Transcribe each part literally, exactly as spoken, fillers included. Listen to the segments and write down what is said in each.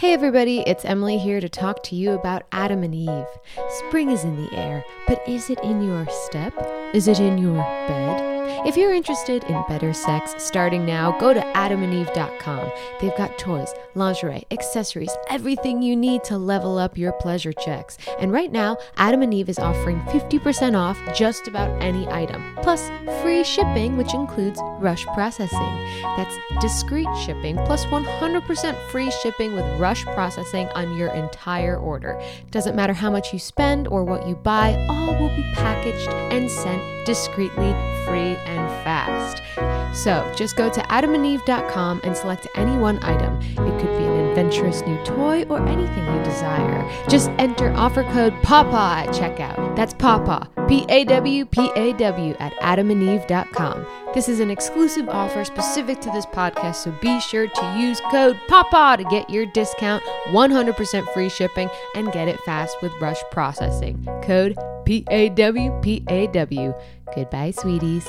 Hey everybody, it's Emily here to talk to you about Adam and Eve. Spring is in the air, but is it in your step? Is it in your bed? If you're interested in better sex starting now, go to adam and eve dot com. They've got toys, lingerie, accessories, everything you need to level up your pleasure checks. And right now, Adam and Eve is offering fifty percent off just about any item, plus free shipping, which includes rush processing. That's discreet shipping, plus one hundred percent free shipping with rush processing on your entire order. Doesn't matter how much you spend or what you buy, all will be packaged and sent discreetly, free, and fast. So just go to adam and eve dot com and select any one item. It could be an adventurous new toy or anything you desire. Just enter offer code PAWPAW at checkout. That's PAWPAW, P A W P A W at adam and eve dot com. This is an exclusive offer specific to this podcast, so be sure to use code PAWPAW to get your discount, one hundred percent free shipping, and get it fast with rush processing. Code P A W P A W. Goodbye, sweeties.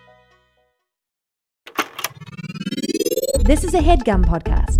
This is a HeadGum podcast.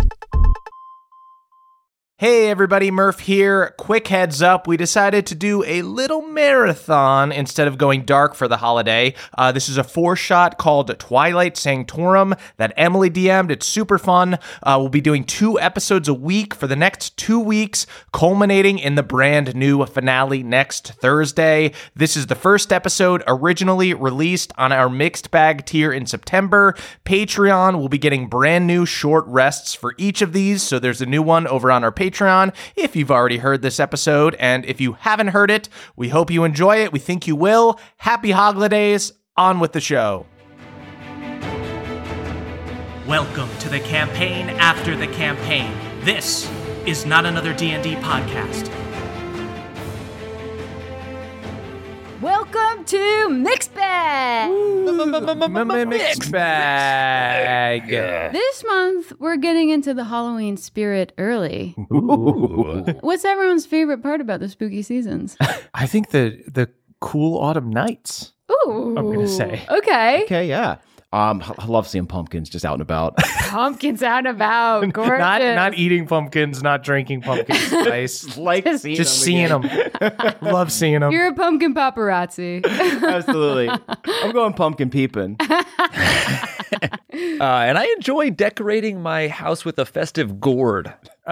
Hey everybody, Murph here. Quick heads up, we decided to do a little marathon instead of going dark for the holiday. Uh, this is a four-shot called Twilight Sanctorum that Emily D M'd. It's super fun. Uh, we'll be doing two episodes a week for the next two weeks, culminating in the brand new finale next Thursday. This is the first episode originally released on our mixed bag tier in September. Patreon will be getting brand new short rests for each of these, so there's a new one over on our Patreon. Patreon if you've already heard this episode, and if you haven't heard it, we hope you enjoy it. We think you will. Happy holidays. On with the show. Welcome to the campaign after the campaign. This is not another D and D podcast. Welcome to Mixed Bag! Mixed bag. This month, we're getting into the Halloween spirit early. What's everyone's favorite part about the spooky seasons? I think the the cool autumn nights. Ooh. I'm going to say. Okay. Okay, yeah. Um, I love seeing pumpkins just out and about. Pumpkins out and about. Gorgeous. Not not eating pumpkins, not drinking pumpkin spice. like Just- seeing Just them seeing again. them. Love seeing them. You're a pumpkin paparazzi. Absolutely. I'm going pumpkin peeping. Uh, and I enjoy decorating my house with a festive gourd.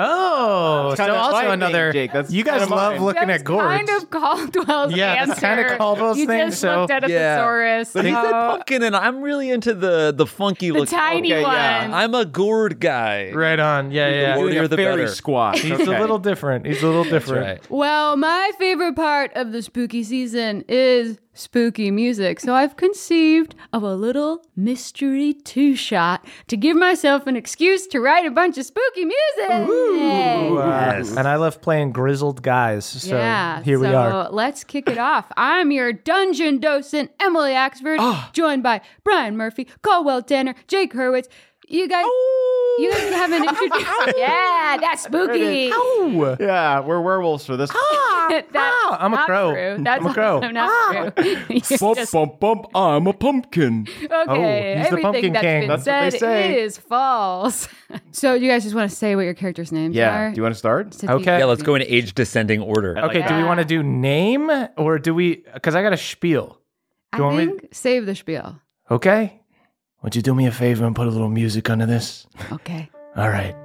Oh, That's so kinda also my another. thing, Jake. That's you guys kinda love mine. looking That's at gourds. kind of Caldwell's Yeah, answer. that's kind of Caldwell's you thing, just so- looked at a Yeah. thesaurus. But he said Oh, pumpkin, and I'm really into the the funky the look. tiny Okay, one. yeah. I'm a gourd guy. Right on. Yeah, yeah. Doing Doing the a fairy better. squat. He's Okay. a little different. He's a little That's different. right. Well, my favorite part of the spooky season is spooky music. So I've conceived of a little mystery two-shot to give myself an excuse to write a bunch of spooky music. Ooh, uh, Yes. and I love playing grizzled guys. So yeah, here we so are. let's kick it off. I'm your dungeon docent, Emily Axford, Ah. joined by Brian Murphy, Caldwell Tanner, Jake Hurwitz. You guys, you guys haven't introduced. Yeah, that's spooky. Ooh. Yeah, we're werewolves for this. That's Ah, I'm a not crow. True. That's I'm a crow. also not true. You're Bump, just- bump, bump, I'm a pumpkin. Okay, Oh, he's the everything Pumpkin that's King. been That's what they said say. is false. So you guys just want to say what your characters' names Yeah. are? Do you want to start? To the- Okay. Yeah, let's go in age descending order. Okay, do we Yeah. want to do name or do we? Because I got a spiel. I Do you want me- think save the spiel. Okay. Would you do me a favor and put a little music under this? Okay. All right.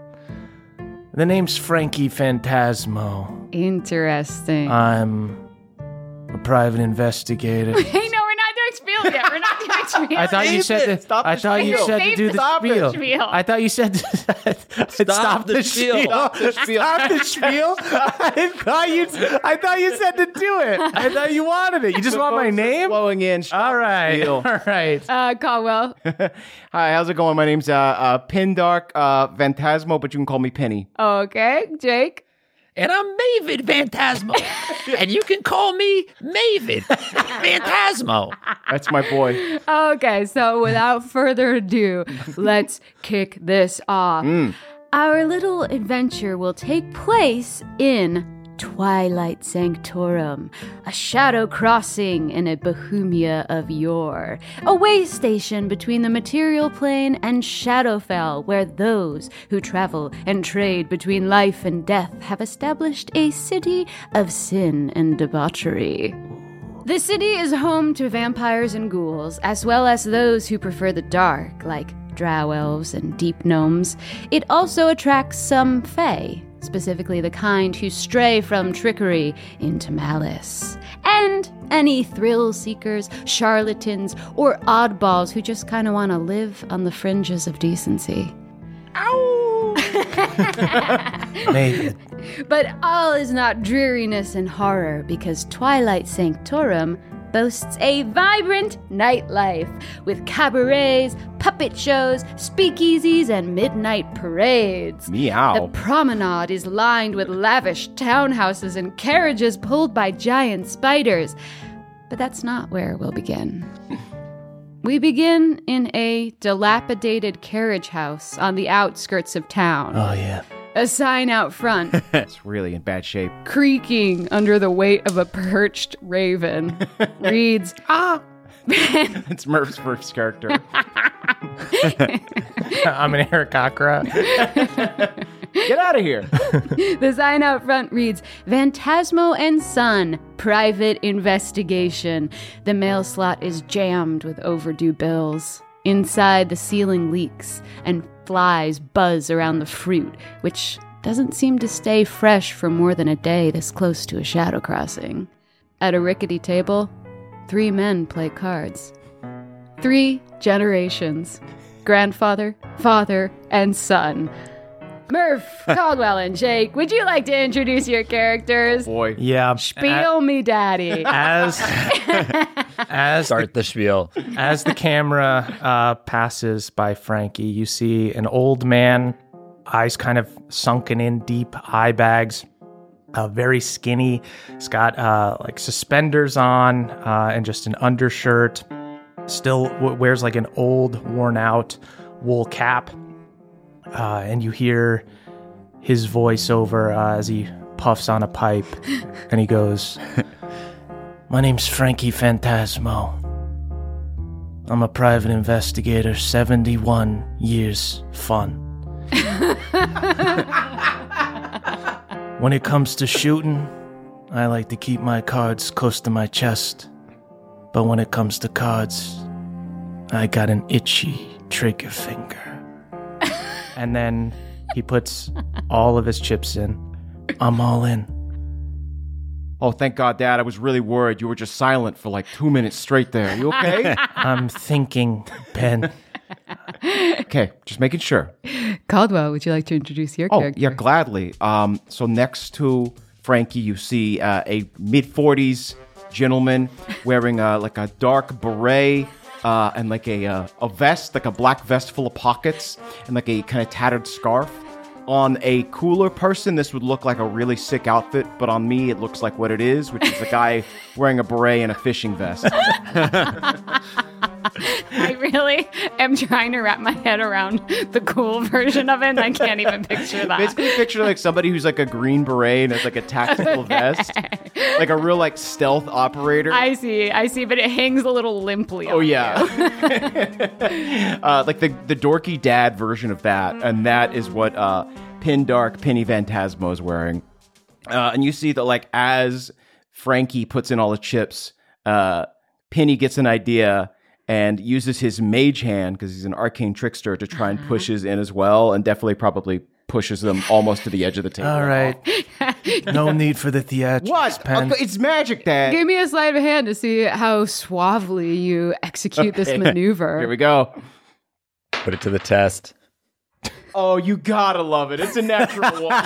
The name's Frankie Phantasmo. Interesting. I'm a private investigator. hey, no, we're not doing spiel yet. We're not doing spiel. I thought you said to, Stop I the thought you spiel. said to Save do the- the stop the spiel. spiel. I thought you said to, stop, the the spiel. spiel. Stop the spiel. Stop the spiel. I thought you. I thought you said to do it. I thought you wanted it. You just want my name. Flowing in. All right. Spiel. All right. Uh, Caldwell. Hi, how's it going? My name's uh, uh, Pindark uh, Phantasmo, but you can call me Penny. Okay, Jake. And I'm Mavid Phantasmo. And you can call me Mavid Phantasmo. That's my boy. Okay, so without further ado, let's kick this off. Our little adventure will take place in Twilight Sanctorum, a shadow crossing in a Bohemia of yore, a way station between the material plane and Shadowfell, where those who travel and trade between life and death have established a city of sin and debauchery. The city is home to vampires and ghouls, as well as those who prefer the dark, like drow elves and deep gnomes. It also attracts some fae, specifically the kind who stray from trickery into malice. And any thrill seekers, charlatans, or oddballs who just kind of want to live on the fringes of decency. Ow! Maybe. But all is not dreariness and horror, because Twilight Sanctorum boasts a vibrant nightlife with cabarets, puppet shows, speakeasies, and midnight parades. Meow. The promenade is lined with lavish townhouses and carriages pulled by giant spiders. But that's not where we'll begin. We begin in a dilapidated carriage house on the outskirts of town. Oh, yeah. A sign out front, It's really in bad shape. creaking under the weight of a perched raven, reads, Ah! It's Murph's first character. I'm an Aarakocra. Get out of here. The sign out front reads, Phantasmo and Son, private investigation. The mail slot is jammed with overdue bills. Inside, the ceiling leaks, and flies buzz around the fruit, which doesn't seem to stay fresh for more than a day this close to a shadow crossing. At a rickety table, three men play cards. Three generations. Grandfather, father, and son. Murph, Caldwell, and Jake, would you like to introduce your characters? Boy. Yeah. Spiel me, daddy. As as Start the spiel. as the camera uh, passes by Frankie, you see an old man, eyes kind of sunken in deep eye bags, uh, very skinny. He's got uh, like suspenders on uh, and just an undershirt. Still w- wears like an old, worn out wool cap. Uh, and you hear his voice over uh, as he puffs on a pipe, and he goes, "My name's Frankie Phantasmo. I'm a private investigator, seventy-one years fun. When it comes to shooting, I like to keep my cards close to my chest. But when it comes to cards, I got an itchy trigger finger." And then he puts all of his chips in. I'm all in. Oh, thank God, Dad. I was really worried. You were just silent for like two minutes straight there. You okay? I'm thinking, Ben. Okay, just making sure. Caldwell, would you like to introduce your Oh, character? yeah, gladly. Um, so next to Frankie, you see uh, a mid-forties gentleman wearing uh, like a dark beret uh, and like a uh, a vest, like a black vest full of pockets, and like a kind of tattered scarf. On a cooler person, this would look like a really sick outfit, but on me, it looks like what it is, which is a guy wearing a beret and a fishing vest. I really am trying to wrap my head around the cool version of it, and I can't even picture that. Basically, picture like somebody who's like a green beret and has like a tactical vest, like a real like stealth operator. I see, I see, but it hangs a little limply. Oh on yeah, you. uh, like the the dorky dad version of that, and that is what uh, Pin Dark Penny Phantasmo is wearing. Uh, and you see that like as Frankie puts in all the chips, uh, Penny gets an idea and uses his mage hand, because he's an arcane trickster, to try and push his in as well, and definitely probably pushes them almost to the edge of the table. All right. No need for the theatrics, What? Pen. Okay, it's magic, Dad. Give me a sleight of hand to see how suavely you execute this Okay. maneuver. Here we go. Put it to the test. Oh, you gotta love it. It's a natural one.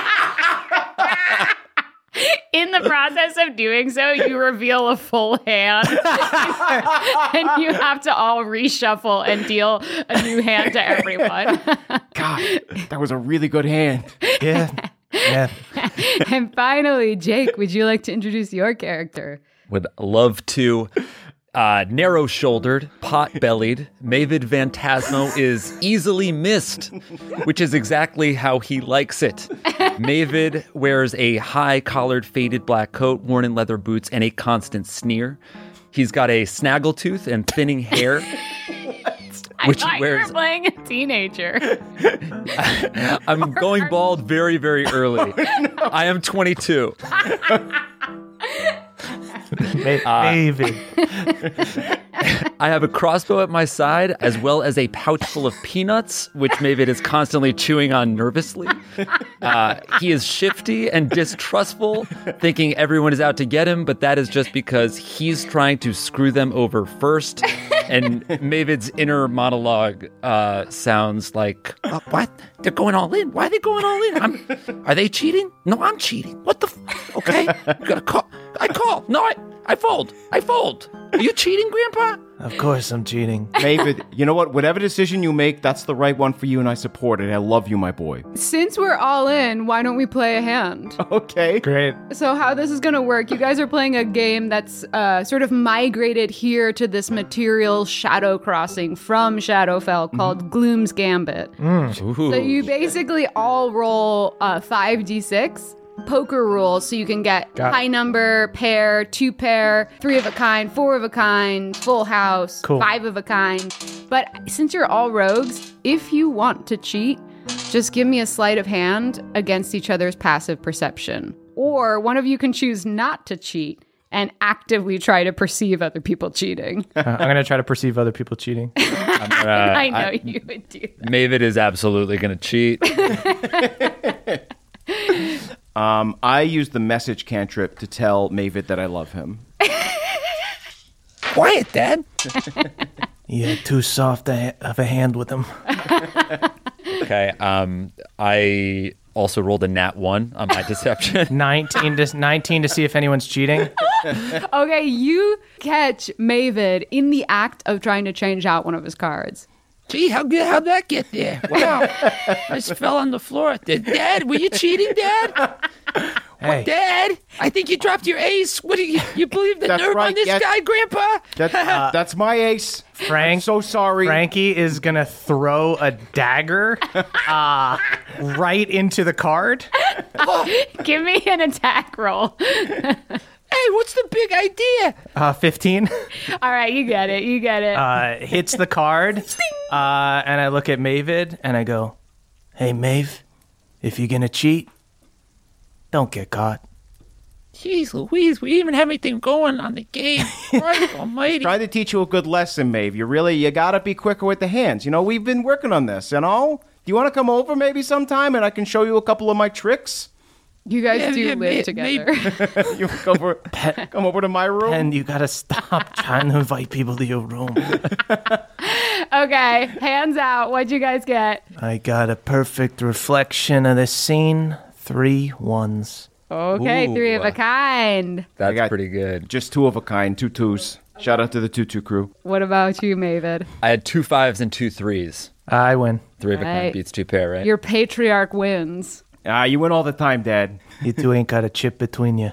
In the process of doing so, you reveal a full hand. And you have to all reshuffle and deal a new hand to everyone. God, that was a really good hand. Yeah. Yeah. And finally, Jake, would you like to introduce your character? Would love to. Uh, narrow-shouldered, pot-bellied, Mavid Phantasmo is easily missed, which is exactly how he likes it. Mavid wears a high-collared, faded black coat, worn in leather boots, and a constant sneer. He's got a snaggletooth and thinning hair. Which I thought he wears. you were playing a teenager. I'm going bald very, very early. I am twenty-two. Mavid. I have a crossbow at my side, as well as a pouch full of peanuts, which Mavid is constantly chewing on nervously. Uh, he is shifty and distrustful, thinking everyone is out to get him, but that is just because he's trying to screw them over first. And Mavid's inner monologue uh, sounds like, Uh, what? They're going all in. Why are they going all in? I'm, are they cheating? No, I'm cheating. What the? F- okay, you gotta call. I call. No, I, I fold. I fold. Are you cheating, Grandpa? Of course I'm cheating. Mavid, you know what? Whatever decision you make, that's the right one for you, and I support it. I love you, my boy. Since we're all in, why don't we play a hand? Okay. Great. So how this is going to work, you guys are playing a game that's uh, sort of migrated here to this material shadow crossing from Shadowfell called Gloom's Gambit. ooh. So you basically all roll uh, five d six poker rules, so you can get Got it. high number, pair, two pair, three of a kind, four of a kind, full house, Cool. five of a kind. But since you're all rogues, if you want to cheat, just give me a sleight of hand against each other's passive perception. Or one of you can choose not to cheat and actively try to perceive other people cheating. Uh, I'm going to try to perceive other people cheating. I'm gonna- I know I- you would do that. Mavid is absolutely going to cheat. Um, I use the message cantrip to tell Mavid that I love him. Quiet, Dad. You had too soft a- of a hand with him. Okay. Um, I also rolled a nat one on my deception. nineteen to nineteen to see if anyone's cheating. Okay, you catch Mavid in the act of trying to change out one of his cards. Gee, how good? How'd that get there? Wow. I just fell on the floor. Dad, Dad, were you cheating, Dad? Hey, Dad, I think you dropped your ace. What do you? You believe the That's nerve right, on this yes. guy, Grandpa? That, uh, that's my ace. Frank. I'm so sorry. Frankie is gonna throw a dagger uh, right into the card. Give me an attack roll. Hey, what's the big idea? Uh, fifteen All right, you get it. You get it. uh, hits the card, uh, and I look at Mavid and I go, "Hey, Maeve, if you're gonna cheat, don't get caught." Jeez Louise, we even have anything going on the game. Christ almighty. Trying to teach you a good lesson, Maeve. You really, you gotta be quicker with the hands. You know, we've been working on this, you know? Do you want to come over maybe sometime and I can show you a couple of my tricks? you guys yeah, do yeah, live may- together. You come over, come over to my room? And you gotta stop trying to invite people to your room. Okay, hands out. What'd you guys get? I got a perfect reflection of the scene. Three ones. Okay, Ooh. three of a kind. That's got- pretty good. Just two of a kind, two twos. Shout out to the two-two crew. What about you, Mavid? I had two fives and two threes. I win. Three of a kind Right. beats two pair, right? Your patriarch wins. Ah, you win all the time, Dad. You two ain't got a chip between you.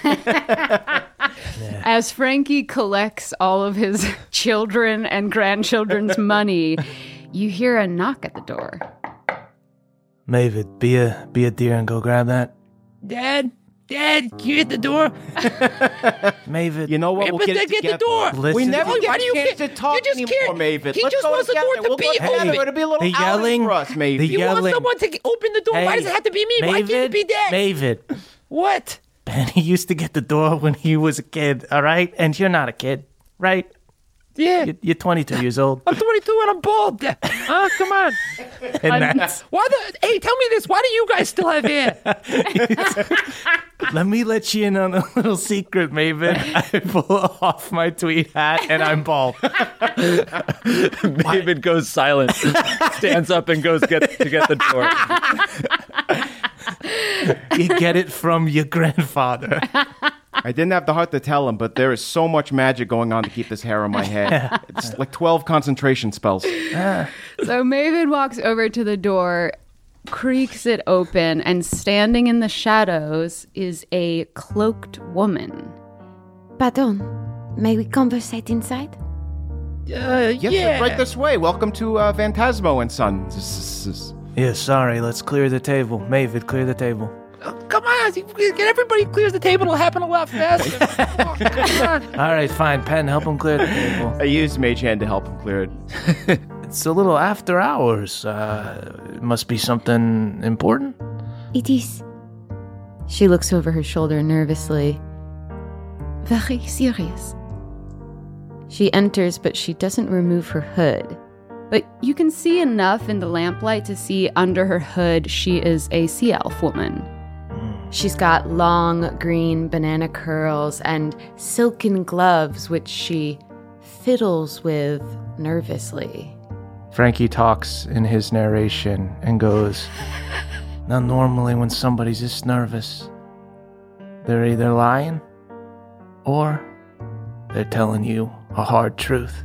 As Frankie collects all of his children and grandchildren's money, you hear a knock at the door. Mavid, be a be a dear and go grab that. Dad, Dad, can you hit the door? Mavid, You know what? We'll But get then it get the together. door. Listen, We never Why get do a you chance get- to talk you just anymore, can't- Mavid. he Let's just go wants the together. door to We'll be go together. open. It'll be a little The outing yelling- for us, Mavid. the You yelling- want someone to open the door? Why Hey, does it have to be me? Why can't it be Dad? Mavid, What? Benny used to get the door when he was a kid, all right? And you're not a kid, right? Yeah. You- You're twenty-two years old. I'm twenty-two and I'm bald. Dad. Huh? Come on. And that's, Why the? Hey, tell me this. Why do you guys still have hair? let me let you in on a little secret, Mavid. I pull off my tweed hat and I'm bald. Mavid goes silent, stands up and goes get to get the door. You get it from your grandfather. I didn't have the heart to tell him, but there is so much magic going on to keep this hair on my head. It's like twelve concentration spells. So Mavid walks over to the door, creaks it open, and standing in the shadows is a cloaked woman. Pardon, May we conversate inside? Uh, Yes, yeah. right this way. Welcome to uh, Phantasmo and Sons. Yeah, sorry, let's clear the table. Mavid, clear the table. Oh, come on, get everybody clears the table. It'll happen a lot faster. Oh, come on. All right, fine. Pen, help him clear the table. I used Mage Hand to help him clear it. It's a little after hours. Uh, it must be something important. It is. She looks over her shoulder nervously. Very serious. She enters, but she doesn't remove her hood. But you can see enough in the lamplight to see under her hood she is a sea elf woman. She's got long green banana curls and silken gloves, which she fiddles with nervously. Frankie talks in his narration and goes, Now, normally when somebody's this nervous, they're either lying or they're telling you a hard truth.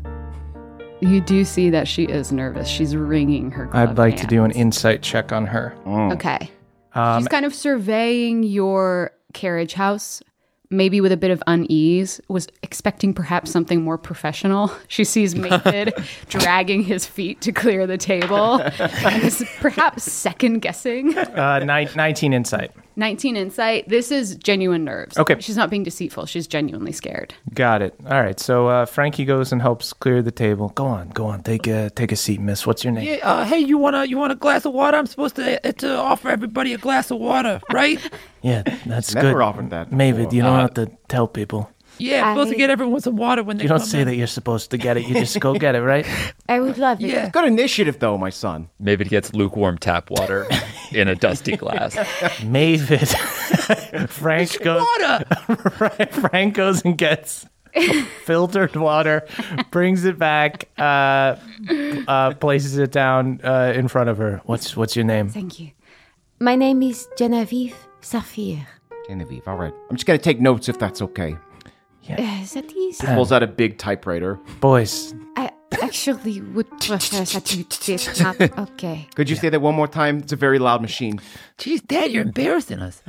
You do see that she is nervous. She's wringing her gloved I'd like to do an hands. insight check on her. Okay. Um, She's kind of surveying your carriage house, maybe with a bit of unease, was expecting perhaps something more professional. She sees Mavid dragging his feet to clear the table and is perhaps second guessing. uh, nine, nineteen insight. nineteen insight. This is genuine nerves. Okay. She's not being deceitful. She's genuinely scared. Got it. All right. So uh, Frankie goes and helps clear the table. Go on, go on. Take a take a seat, miss. What's your name? Yeah, uh, hey, you want a you want a glass of water? I'm supposed to uh, to offer everybody a glass of water, right? Yeah, that's Never good. offered that Mavid, before. you don't Uh, have to tell people. Yeah, I'm supposed I- to get everyone some water when they You don't come say in. that you're supposed to get it. You just go get it, right? I would love it. Yeah. Good initiative, though, my son. Mavid gets lukewarm tap water in a dusty glass. Mavid. Frank goes. Water. Frank goes and gets filtered water, brings it back, uh, uh, places it down uh, in front of her. What's what's your name? Thank you. My name is Genevieve Saphir. Genevieve, all right. I'm just going to take notes if that's okay. Uh, that is. Pulls out a big typewriter. Boys, I actually would prefer that you did not. Okay. Could you say that one more time? It's a very loud machine. Jeez, Dad, you're embarrassing us.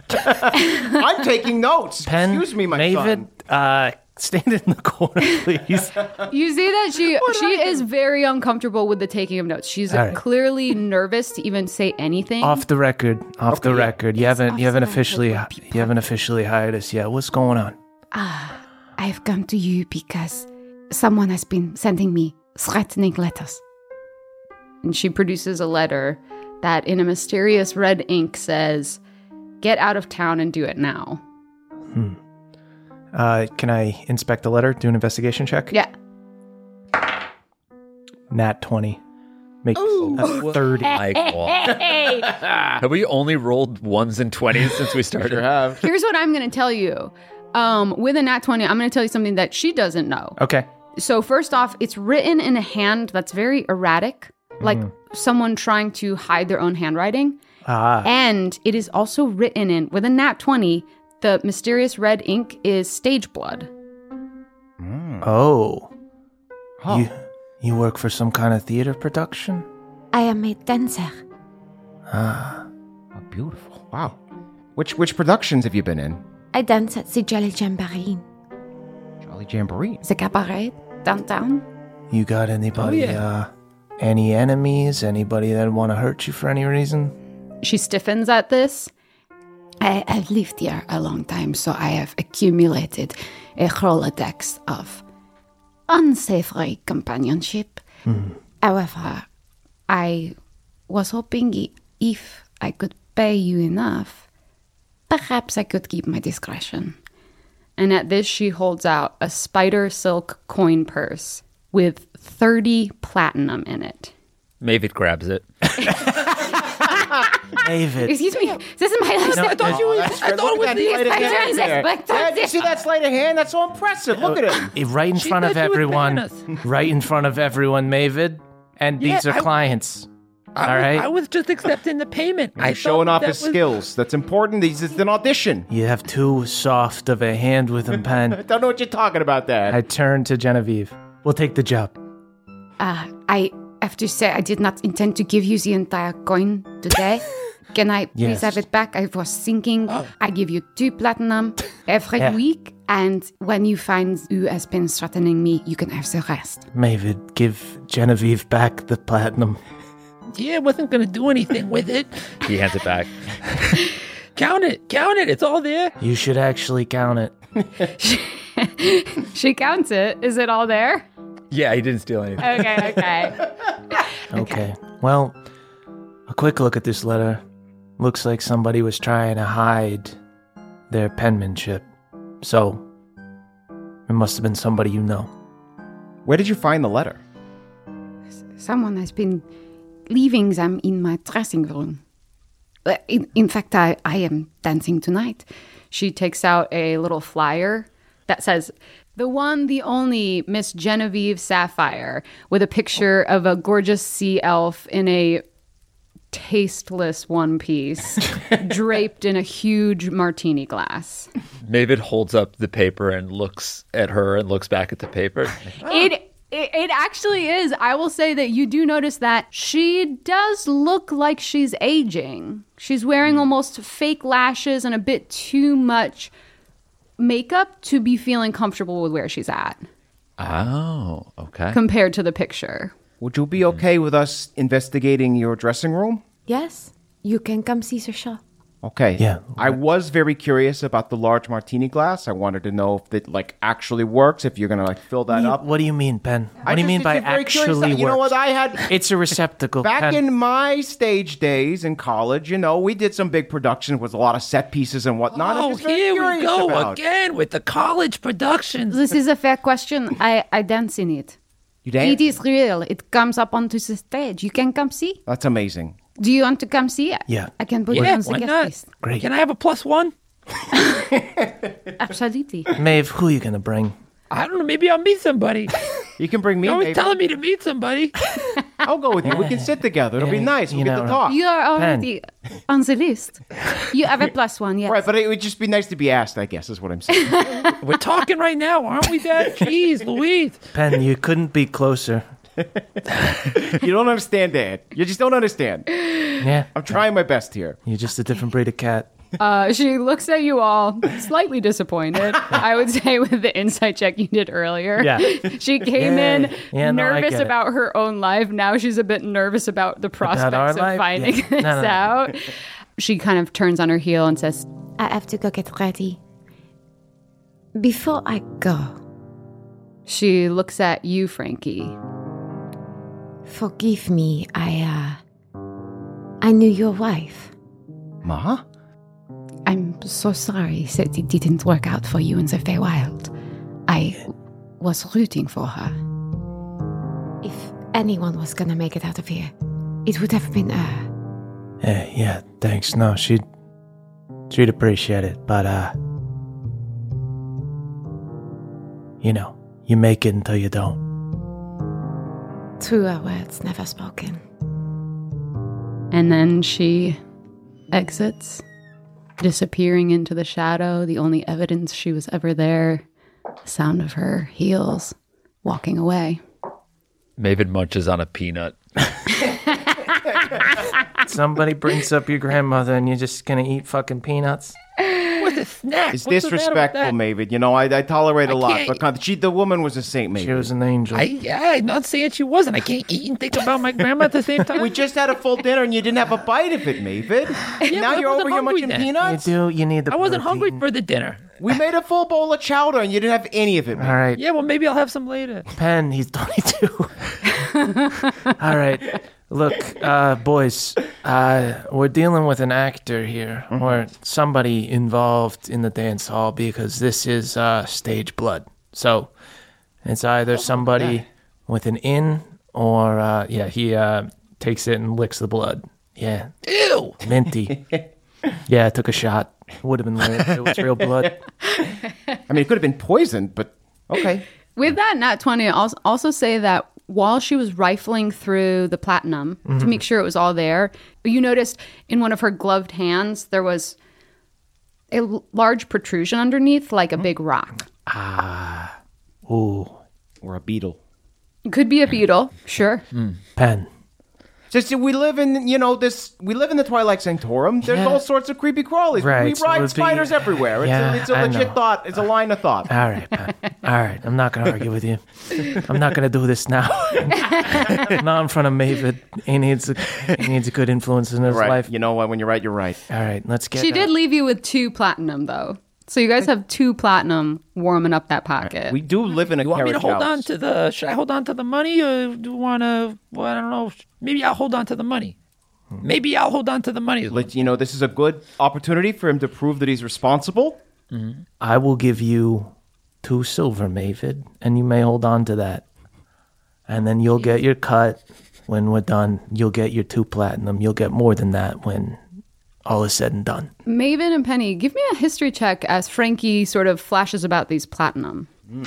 I'm taking notes. Pen, Excuse me, my Mavid, son. uh, stand in the corner, please. You see that she she is very uncomfortable with the taking of notes. She's All right. clearly nervous to even say anything. Off the record, off the record. You haven't you off haven't the record, officially people. you haven't officially hired us yet. What's going on? Ah, I've come to you because someone has been sending me threatening letters. And she produces a letter that in a mysterious red ink says, "Get out of town and do it now." Uh, can I inspect the letter? Do an investigation check? Yeah. Nat twenty. Make a thirty. My God. Have we only rolled ones and twenties since we started? Sure have. Here's what I'm going to tell you. Um, with a nat twenty, I'm going to tell you something that she doesn't know. Okay. So first off, it's written in a hand that's very erratic, like someone trying to hide their own handwriting. Ah. And it is also written in, with a nat twenty, the mysterious red ink is stage blood. Oh. Huh. You you work for some kind of theater production? I am a dancer. Ah. Oh, beautiful. Wow. Which which productions have you been in? I dance at the Jolly Jamboree, Jolly Jamboree. the cabaret downtown. You got anybody, Oh, yeah. uh, any enemies? Anybody that want to hurt you for any reason? She stiffens at this. I have lived here a long time, so I have accumulated a Rolodex of unsavory companionship. However, I was hoping i- if I could pay you enough, perhaps I could keep my discretion. And at this, she holds out a spider silk coin purse with thirty platinum in it. Mavid grabs it. David. Excuse me, this is my last I thought you was, I thought it was the sleight of hand there. Dad, you see that sleight of hand? That's so impressive. Look at it. Eh, Right in She front of thought you was everyone. paying us. Right in front of everyone, Mavid. And these Yeah, are I- clients. I, All right. I was just accepting the payment. I He's showing thought off that his was- skills. That's important. He's it's an audition. You have too soft of a hand with him, Pen. I don't know what you're talking about, Dad. I turn to Genevieve. We'll take the job. Uh, I have to say, I did not intend to give you the entire coin today. Can I please Yes. have it back? I was thinking I give you two platinum every Yeah. week, And when you find who has been threatening me, you can have the rest. Mavid, give Genevieve back the platinum. Yeah, I wasn't going to do anything with it. He hands it back. Count it. Count it. It's all there. You should actually count it. She counts it. Is it all there? Yeah, he didn't steal anything. Okay, okay. Okay. Well, a quick look at this letter. Looks like somebody was trying to hide their penmanship. So, it must have been somebody you know. Where did you find the letter? Someone has been leaving them in my dressing room. Uh, In, in fact, I, I am dancing tonight. She takes out a little flyer that says, the one, the only Miss Genevieve Sapphire, with a picture of a gorgeous sea elf in a tasteless one piece, draped in a huge martini glass. Mavid holds up the paper and looks at her and looks back at the paper. It, it it actually is. I will say that you do notice that she does look like she's aging. She's wearing almost fake lashes and a bit too much makeup to be feeling comfortable with where she's at Oh, okay. compared to the picture. Would you be okay with us investigating your dressing room? Yes, you can come see the show. Okay. Yeah. I was very curious about the large martini glass. I wanted to know if it like actually works. If you're gonna like fill that up. What do you mean, Ben? What I do you just mean think by you're very curious. actually You know works? what? I had It's a receptacle, back Pen. in my stage days in college. You know, we did some big productions with a lot of set pieces and whatnot. I'm Oh, just very here we curious go about- again with the college productions. This is a fair question. I, I dance in it. You dance? It is real. It comes up onto the stage. You can come see. That's amazing. Do you want to come see it? Yeah. I can put Yeah, you on the why guest not? list. Great. Can I have a plus one? Absolutely. Maeve, who are you going to bring? I don't know. Maybe I'll meet somebody. You can bring me. You're always maybe. telling me to meet somebody. I'll go with you. We can sit together. It'll be Yeah, nice. We'll you get know, to talk. You are already on the list. You have a plus one, yes. Right, but it would just be nice to be asked, I guess, is what I'm saying. We're talking right now, aren't we, Dad? Jeez, Louise. Pen, you couldn't be closer. You don't understand, Dad. You just don't understand. Yeah. I'm trying my best here. You're just a different breed of cat. Uh, she looks at you all, slightly disappointed, I would say, with the insight check you did earlier. Yeah. She came Yeah. in Yeah, no, I nervous get it. about her own life. Now she's a bit nervous about the prospects our of life? finding Yeah. this No, no, no. out. She kind of turns on her heel and says, I have to go get ready. Before I go, she looks at you, Frankie. forgive me. I, uh, I knew your wife. Ma? I'm so sorry that it didn't work out for you in the Feywild. I was rooting for her. If anyone was gonna make it out of here, it would have been her. Yeah, yeah, thanks. No, she'd, she'd appreciate it. But, uh, you know, you make it until you don't. Truer words never spoken. And then she exits, disappearing into the shadow. The only evidence she was ever there, the sound of her heels walking away. Mavid munches on a peanut. Somebody brings up your grandmother and you're just gonna eat fucking peanuts? What's a snack? It's What's the matter with disrespectful, that? Mavid. You know, I, I tolerate a I lot. can't- But con- she, the woman was a saint, Mavid. She was an angel. I, yeah, I'm not saying she wasn't. I can't eat and think about my grandma at the same time. We just had a full dinner and you didn't have a bite of it, Mavid. Yeah, now but I you're wasn't over here hungry munching then. you peanuts? do, you need the I wasn't hungry protein. for the dinner. We made a full bowl of chowder and you didn't have any of it, All Mavid. right. Yeah, well, maybe I'll have some later. Pen, he's twenty-two. All right. Look, uh, boys, uh, we're dealing with an actor here, or somebody involved in the dance hall, because this is uh, stage blood. So it's either somebody with an in, or, uh, yeah, he uh, takes it and licks the blood. Yeah, Ew. minty. Yeah, I took a shot. Would have been lit. It was real blood. I mean, it could have been poisoned, but okay. With that nat twenty, I'll also say that while she was rifling through the platinum to make sure it was all there, you noticed in one of her gloved hands there was a l- large protrusion underneath, like a big rock. Ooh, Or a beetle. It could be a beetle, sure. Pen. Just we live in, you know, this. We live in the Twilight Sanctorum. There's Yeah. all sorts of creepy crawlies. Right, We so it ride would be- spiders everywhere. It's Yeah, a, it's a I legit know. thought. It's a line of thought. All right, Pat. All right. I'm not going to argue with you. I'm not going to do this now. Not in front of Mavid. He needs a, he needs a good influence in his Right. life. You know what? When you're right, you're right. All right, let's get. She uh, did leave you with two platinum, though. So you guys have two platinum warming up that pocket. We do live in a You want me to carriage hold house. on to the? Should I hold on to the money, or do you want to? Well, I don't know. Maybe I'll hold on to the money. Maybe I'll hold on to the money. Let- You know, this is a good opportunity for him to prove that he's responsible. I will give you two silver, Mavid, and you may hold on to that. And then you'll get your cut when we're done. You'll get your two platinum. You'll get more than that when all is said and done. Maven and Penny, give me a history check as Frankie sort of flashes about these platinum.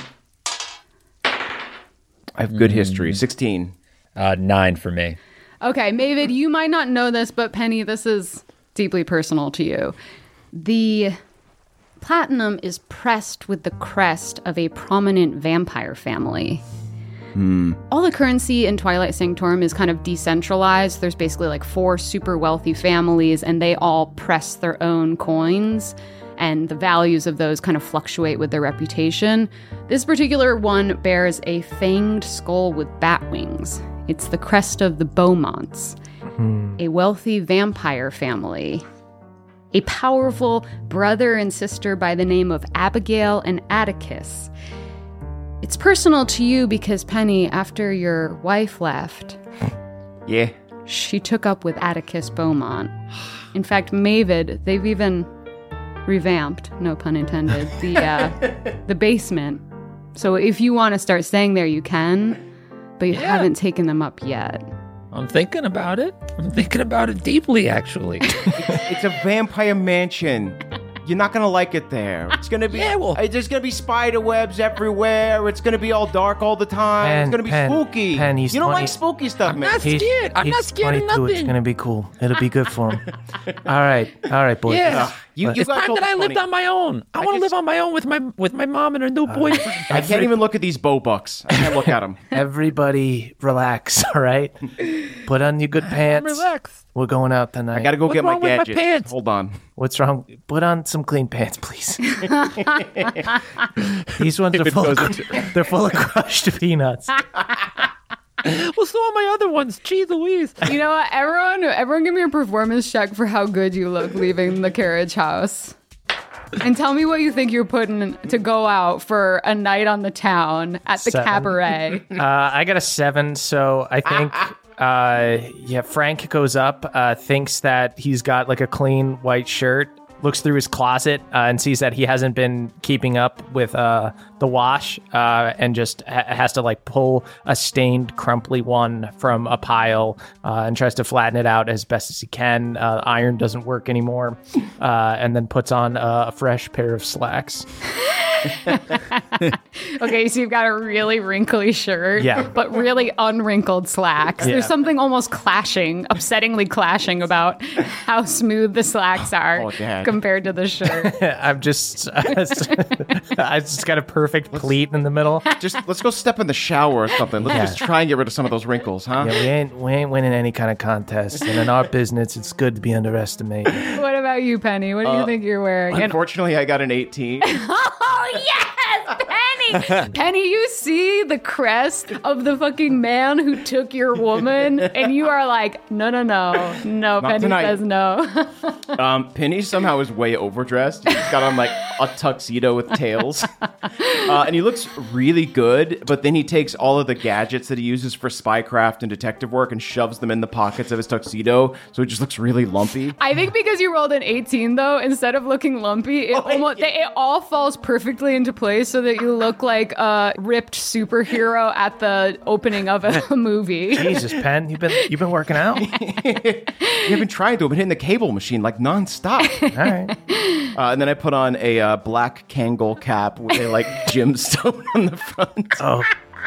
I have good history. sixteen. Uh, nine for me. Okay, Mavid, you might not know this, but Penny, this is deeply personal to you. The platinum is pressed with the crest of a prominent vampire family. All the currency in Twilight Sanctorum is kind of decentralized. There's basically like four super wealthy families, and they all press their own coins, and the values of those kind of fluctuate with their reputation. This particular one bears a fanged skull with bat wings. It's the crest of the Beaumonts, a wealthy vampire family. A powerful brother and sister by the name of Abigail and Atticus. It's personal to you because, Penny, after your wife left, Yeah. she took up with Atticus Beaumont. In fact, Mavid, they've even revamped, no pun intended, the uh, the basement. So if you want to start staying there, you can, but you Yeah. haven't taken them up yet. I'm thinking about it. I'm thinking about it deeply, actually. It's a vampire mansion. You're not gonna like it there. It's gonna be. Yeah, well- uh, there's gonna be spider webs everywhere. It's gonna be all dark all the time. Pen, it's gonna be Pen, spooky. Pen, he's you don't twenty like spooky stuff, I'm man. not scared. I'm not he's scared of twenty-two. It's nothing. gonna be cool. It'll be good for him. All right, all right, boys. Yeah. You, you It's guys time all that I lived funny. on my own. I, want to just- live on my own with my with my mom and her new boyfriend. I can't even look at these bow bucks. I can't look at them. Everybody, relax. All right. Put on your good pants. relaxed. We're going out tonight. I gotta go What's get my wrong with my gadget. pants? Hold on. What's wrong? Put on some clean pants, please. These ones are full. Of, they're full of crushed peanuts. Well, so are my other ones. Gee Louise. You know what? Everyone, everyone give me a performance check for how good you look leaving the carriage house. And tell me what you think you're putting to go out for a night on the town at the Seven. cabaret. Uh, I got a seven, so I think. Uh, yeah, Frank goes up, uh, thinks that he's got like a clean white shirt, looks through his closet uh, and sees that he hasn't been keeping up with uh, the wash, uh, and just ha- has to like pull a stained, crumply one from a pile uh, and tries to flatten it out as best as he can. Uh, iron doesn't work anymore, uh, and then puts on uh, a fresh pair of slacks. Okay, so you've got a really wrinkly shirt, Yeah. but really unwrinkled slacks. Yeah. There's something almost clashing, upsettingly clashing about how smooth the slacks are Oh, Dad. compared to the shirt. I'm just, I just got a perfect pleat in the middle. Just let's go step in the shower or something. Let's Yeah. just try and get rid of some of those wrinkles, huh? Yeah, we ain't we ain't winning any kind of contest, and in our business, it's good to be underestimated. What about you, Penny? What do you think you're wearing? And- Unfortunately, I got an eighteen. oh, yes, Penny! Penny, you see the crest of the fucking man who took your woman, and you are like, no, no, no. No, Not Penny tonight. says no. Um, Penny somehow is way overdressed. He's got on like a tuxedo with tails, uh, and he looks really good. But then he takes all of the gadgets that he uses for spycraft and detective work and shoves them in the pockets of his tuxedo, so it just looks really lumpy. I think because you rolled an eighteen, though, instead of looking lumpy, it, almost, they, it all falls perfectly into place so that you look like a ripped superhero at the opening of a movie. Jesus, Penn, you've been you've been working out. You've been trying to. I've been hitting the cable machine like nonstop. All right. Uh, and then I put on a uh, black Kangol cap with a like gemstone on the front. Oh,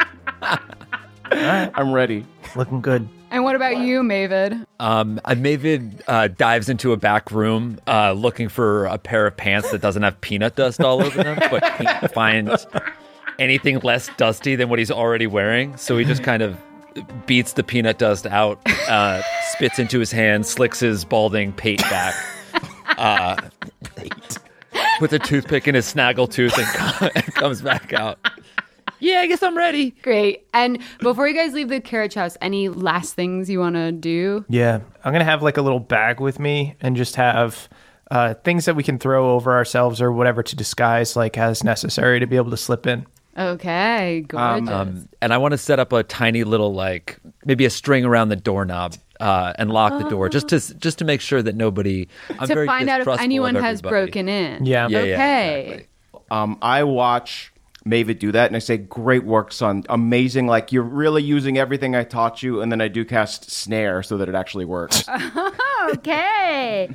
I'm ready. looking good. And what about you, Mavid? Um, uh, Mavid uh, dives into a back room uh, looking for a pair of pants that doesn't have peanut dust all over them, but can't find anything less dusty than what he's already wearing. So he just kind of beats the peanut dust out, uh, spits into his hand, slicks his balding pate back, uh, puts a toothpick in his snaggle tooth, and, co- and comes back out. Yeah, I guess I'm ready. Great. And before you guys leave the carriage house, any last things you want to do? Yeah, I'm going to have like a little bag with me and just have uh, things that we can throw over ourselves or whatever to disguise like as necessary to be able to slip in. Okay, gorgeous. Um, and I want to set up a tiny little, like, maybe a string around the doorknob uh, and lock the door just to just to make sure that nobody. I'm to very find out if distrustful anyone of has everybody. broken in. Yeah. Yeah, Okay. yeah, exactly. Um, I watch Mavid do that, and I say, "Great work, son! Amazing! Like you're really using everything I taught you." And then I do cast snare so that it actually works. Okay.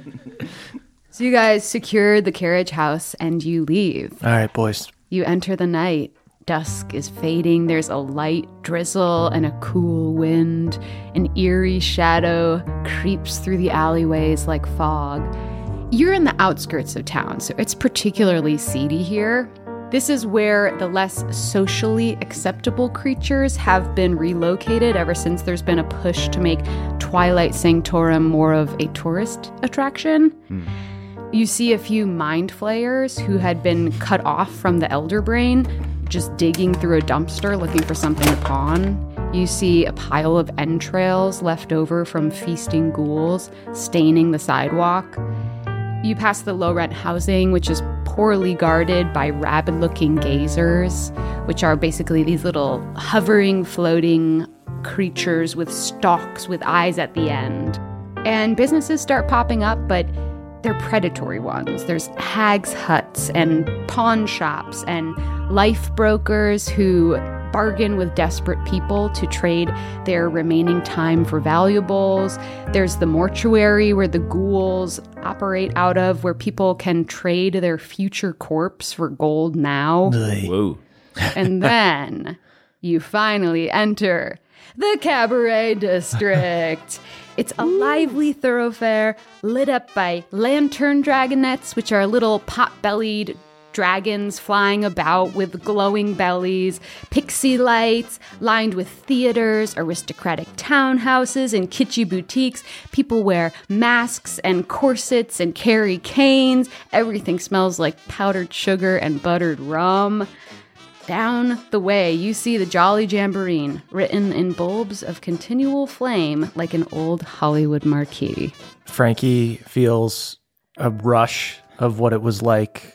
So you guys secure the carriage house and you leave. All right, boys. You enter the night. Dusk is fading. There's a light drizzle and a cool wind. An eerie shadow creeps through the alleyways like fog. You're in the outskirts of town, so it's particularly seedy here. This is where the less socially acceptable creatures have been relocated ever since there's been a push to make Twilight Sanctorum more of a tourist attraction. Mm. You see a few mind flayers who had been cut off from the Elder Brain, just digging through a dumpster looking for something to pawn. You see a pile of entrails left over from feasting ghouls staining the sidewalk. You pass the low-rent housing, which is poorly guarded by rabid-looking gazers, which are basically these little hovering, floating creatures with stalks with eyes at the end. And businesses start popping up, but they're predatory ones. There's hags' huts and pawn shops and life brokers who bargain with desperate people to trade their remaining time for valuables. There's the mortuary where the ghouls operate out of, where people can trade their future corpse for gold now. Whoa. And then you finally enter the Cabaret District. It's a lively thoroughfare lit up by lantern dragonettes, which are little pot-bellied dragons flying about with glowing bellies, pixie lights lined with theaters, aristocratic townhouses, and kitschy boutiques. People wear masks and corsets and carry canes. Everything smells like powdered sugar and buttered rum. Down the way, you see the Jolly Jamboree, written in bulbs of continual flame like an old Hollywood marquee. Frankie feels a rush of what it was like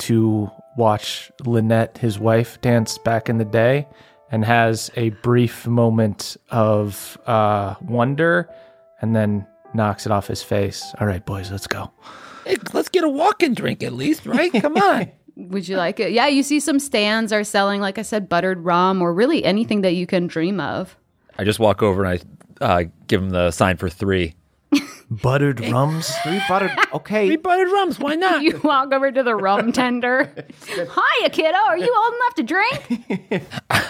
to watch Lynette, his wife, dance back in the day, and has a brief moment of uh, wonder, and then knocks it off his face. All right, boys, let's go. Hey, let's get a walk-in drink at least, right? Come on. Would you like it? Yeah, you see some stands are selling, like I said, buttered rum or really anything that you can dream of. I just walk over and I uh, give him the sign for three. Buttered rums? Three buttered. Okay. Three buttered rums, why not? You walk over to the rum tender. Hiya, kiddo. Are you old enough to drink?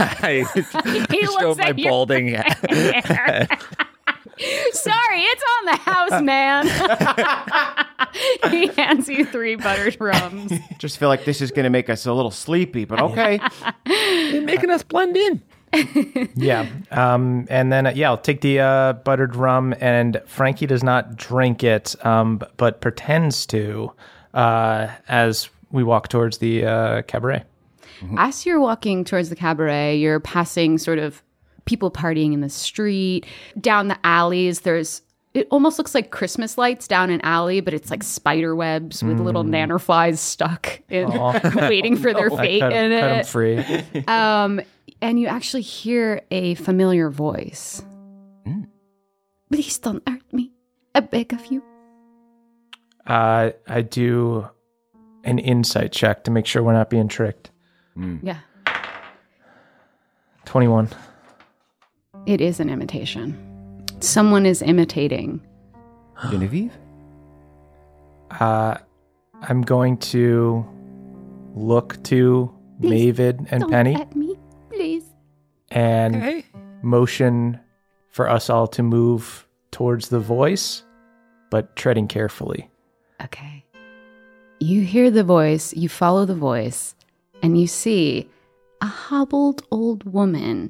I He show looks my at you. balding head. Sorry, it's on the house, man. He hands you three buttered rums. Just feel like this is going to make us a little sleepy, but okay. They're making us blend in. Yeah. Um, and then, uh, yeah, I'll take the uh, buttered rum, and Frankie does not drink it, um, b- but pretends to uh, as we walk towards the uh, cabaret. As you're walking towards the cabaret, you're passing sort of people partying in the street. Down the alleys, there's, it almost looks like Christmas lights down an alley, but it's like spider webs with little nannerflies stuck in, waiting for their fate cut, in cut 'em it. free. Um, and you actually hear a familiar voice. Mm. Please don't hurt me. I beg of you. Uh, I do an insight check to make sure we're not being tricked. Yeah. twenty-one. It is an imitation. Someone is imitating. Genevieve? Uh, I'm going to look to Please Mavid and Don't Penny at me, please. and Okay. motion for us all to move towards the voice, but treading carefully. Okay. You hear the voice, you follow the voice, and you see a hobbled old woman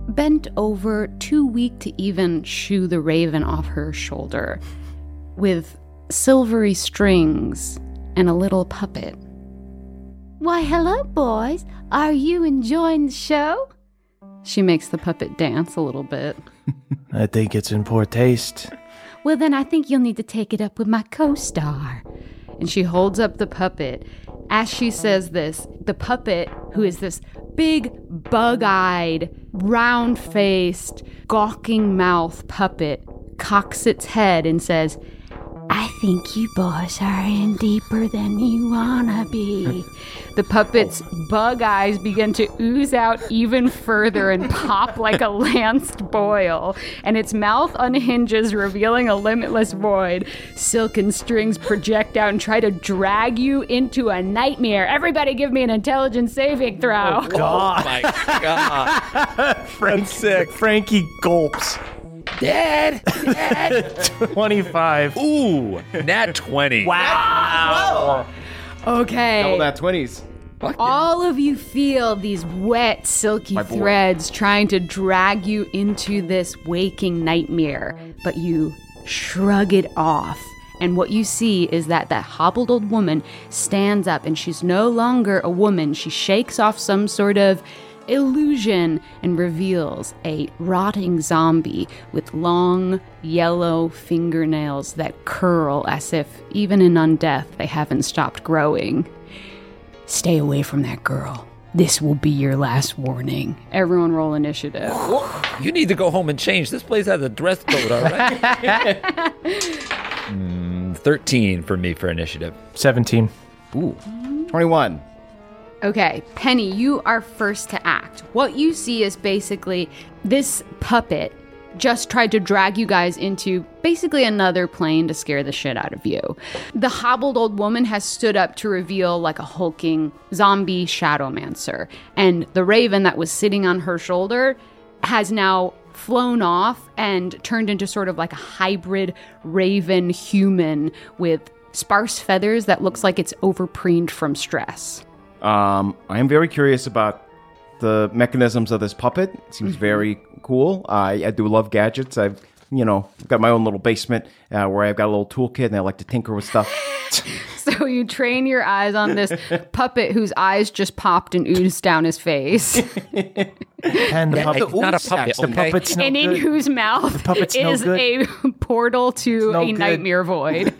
bent over, too weak to even shoo the raven off her shoulder, with silvery strings and a little puppet. Why, hello, boys. Are you enjoying the show? She makes the puppet dance a little bit. I think it's in poor taste. Well, then I think you'll need to take it up with my co-star. And she holds up the puppet. As she says this, the puppet, who is this big, bug-eyed, round-faced, gawking mouth puppet, cocks its head and says, I think you boys are in deeper than you wanna be. The puppet's bug eyes begin to ooze out even further and pop like a lanced boil, and its mouth unhinges, revealing a limitless void. Silken strings project out and try to drag you into a nightmare. Everybody give me an intelligence saving throw. Oh, God. Oh my God. Frank, sick. Frankie gulps. Dad, Dad. twenty-five. Ooh, nat twenty. Wow. Okay. Double that twenties. All of you feel these wet, silky My boy. threads trying to drag you into this waking nightmare, but you shrug it off. And what you see is that that hobbled old woman stands up, and she's no longer a woman. She shakes off some sort of illusion and reveals a rotting zombie with long yellow fingernails that curl as if even in undeath they haven't stopped growing. Stay away from that girl. This will be your last warning. Everyone roll initiative. You need to go home and change. This place has a dress code, all right? mm, thirteen for me for initiative. seventeen. Ooh. twenty-one. Okay, Penny, you are first to act. What you see is basically this puppet just tried to drag you guys into basically another plane to scare the shit out of you. The hobbled old woman has stood up to reveal like a hulking zombie shadowmancer, and the raven that was sitting on her shoulder has now flown off and turned into sort of like a hybrid raven human with sparse feathers that looks like it's overpreened from stress. Um, I am very curious about the mechanisms of this puppet. It seems Mm-hmm. very cool. I, I do love gadgets. I've, you know, got my own little basement uh, where I've got a little toolkit and I like to tinker with stuff. So you train your eyes on this puppet whose eyes just popped and oozed down his face. And the puppet. It's not a puppet, The okay? puppet's no and in good. whose mouth puppet's no is good. a portal to no a good. nightmare void.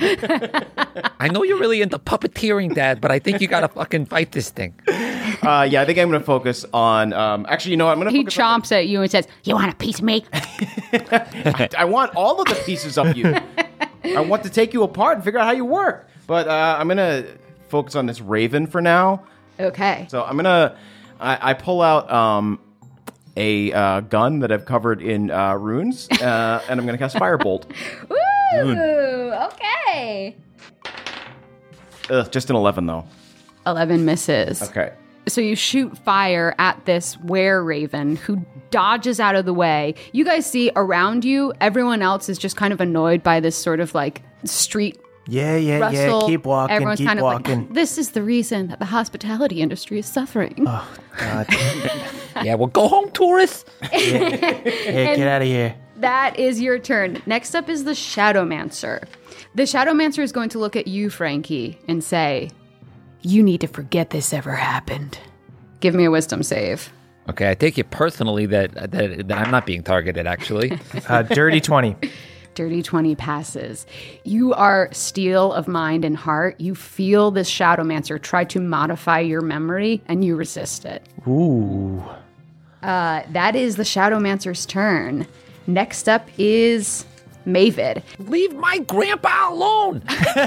I know you're really into puppeteering, Dad, but I think you gotta fucking fight this thing. Uh, yeah, I think I'm going to focus on. Um, actually, you know what? I'm going to. He focus on chomps at you and says, You want a piece of me? the- I want all of the pieces of you. I want to take you apart and figure out how you work. But uh, I'm going to focus on this raven for now. okay. So I'm going to. I pull out um, a uh, gun that I've covered in uh, runes, uh, and I'm going to cast Firebolt. Ooh, okay. Ugh, just an eleven, though. eleven misses. Okay. So you shoot fire at this were-raven who dodges out of the way. You guys see around you, everyone else is just kind of annoyed by this sort of like street Yeah, yeah, rustle. yeah. Keep walking. Everyone's keep kind of walking. like, this is the reason that the hospitality industry is suffering. Oh, God. Yeah, well, go home, tourists. Hey, get out of here. That is your turn. Next up is the Shadowmancer. The Shadowmancer is going to look at you, Frankie, and say, you need to forget this ever happened. Give me a wisdom save. Okay, I take it personally that that, that I'm not being targeted, actually. Uh, dirty twenty. Dirty twenty passes. You are steel of mind and heart. You feel this Shadowmancer try to modify your memory, and you resist it. Ooh. Uh, that is the Shadowmancer's turn. Next up is Mavid. Leave my grandpa alone.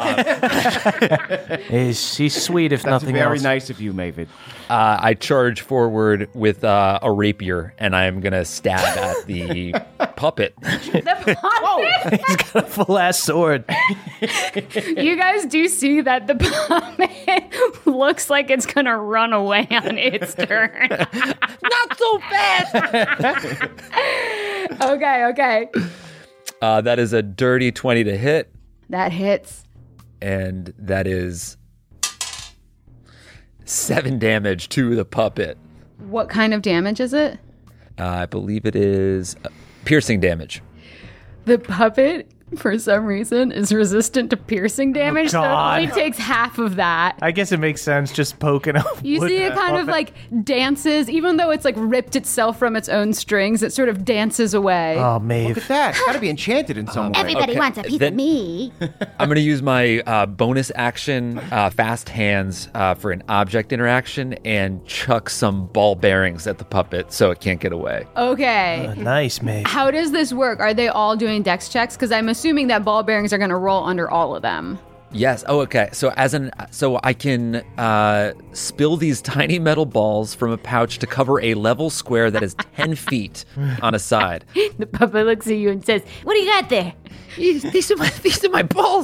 Is he's sweet if That's nothing very else. nice of you, Mavid. Uh, I charge forward with uh, a rapier, and I'm going to stab at the puppet. He's got a full ass sword. You guys do see that the puppet looks like it's gonna run away on its turn. Not so fast. Okay, okay. Uh, that is a dirty twenty to hit, That hits. and that is seven damage to the puppet. What kind of damage is it? Uh, I believe it is uh, piercing damage. The puppet, for some reason, is resistant to piercing damage, so it God. only takes half of that. I guess it makes sense just poking up. You see it kind of like dances, even though it's like ripped itself from its own strings, it sort of dances away. Oh, Look Maeve. at that. It's got to be enchanted in some way. Everybody Okay, wants a piece then- of me. I'm going to use my uh, bonus action, uh, fast hands, uh, for an object interaction and chuck some ball bearings at the puppet so it can't get away. Okay. Nice, Maeve. How does this work? Are they all doing dex checks? Because I'm assuming that ball bearings are going to roll under all of them. Yes. Oh, okay. So as an so I can uh, spill these tiny metal balls from a pouch to cover a level square that is ten feet on a side. The puppet looks at you and says, "What do you got there?" These, these are my these are my balls.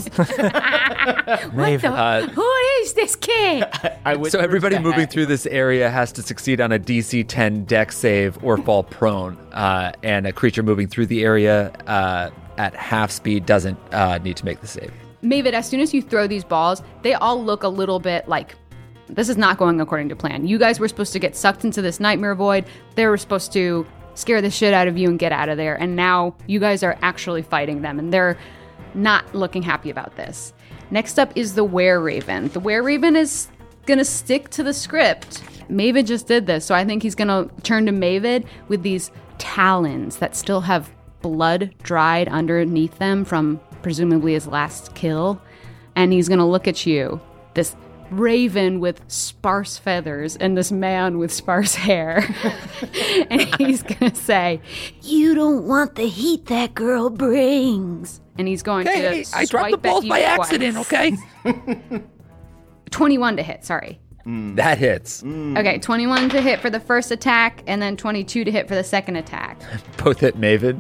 Maeve. Uh, Who is this kid? I so whispered everybody to moving Hat. through this area has to succeed on a D C ten dex save or fall prone. Uh, and a creature moving through the area uh, at half speed doesn't uh, need to make the save. Mavid, as soon as you throw these balls, they all look a little bit like this is not going according to plan. You guys were supposed to get sucked into this nightmare void. They were supposed to scare the shit out of you and get out of there. And now you guys are actually fighting them, and they're not looking happy about this. Next up is the Were-Raven. The Were-Raven is going to stick to the script. Mavid just did this, so I think he's going to turn to Mavid with these talons that still have blood dried underneath them from presumably his last kill. And he's going to look at you, this raven with sparse feathers and this man with sparse hair. And he's going to say, You don't want the heat that girl brings. and he's going Okay, to hey, I dropped the swipe at balls you by twice. accident. Okay. twenty-one to hit, sorry. That hits. Okay, twenty-one to hit for the first attack, and then twenty-two to hit for the second attack. Both hit Maven.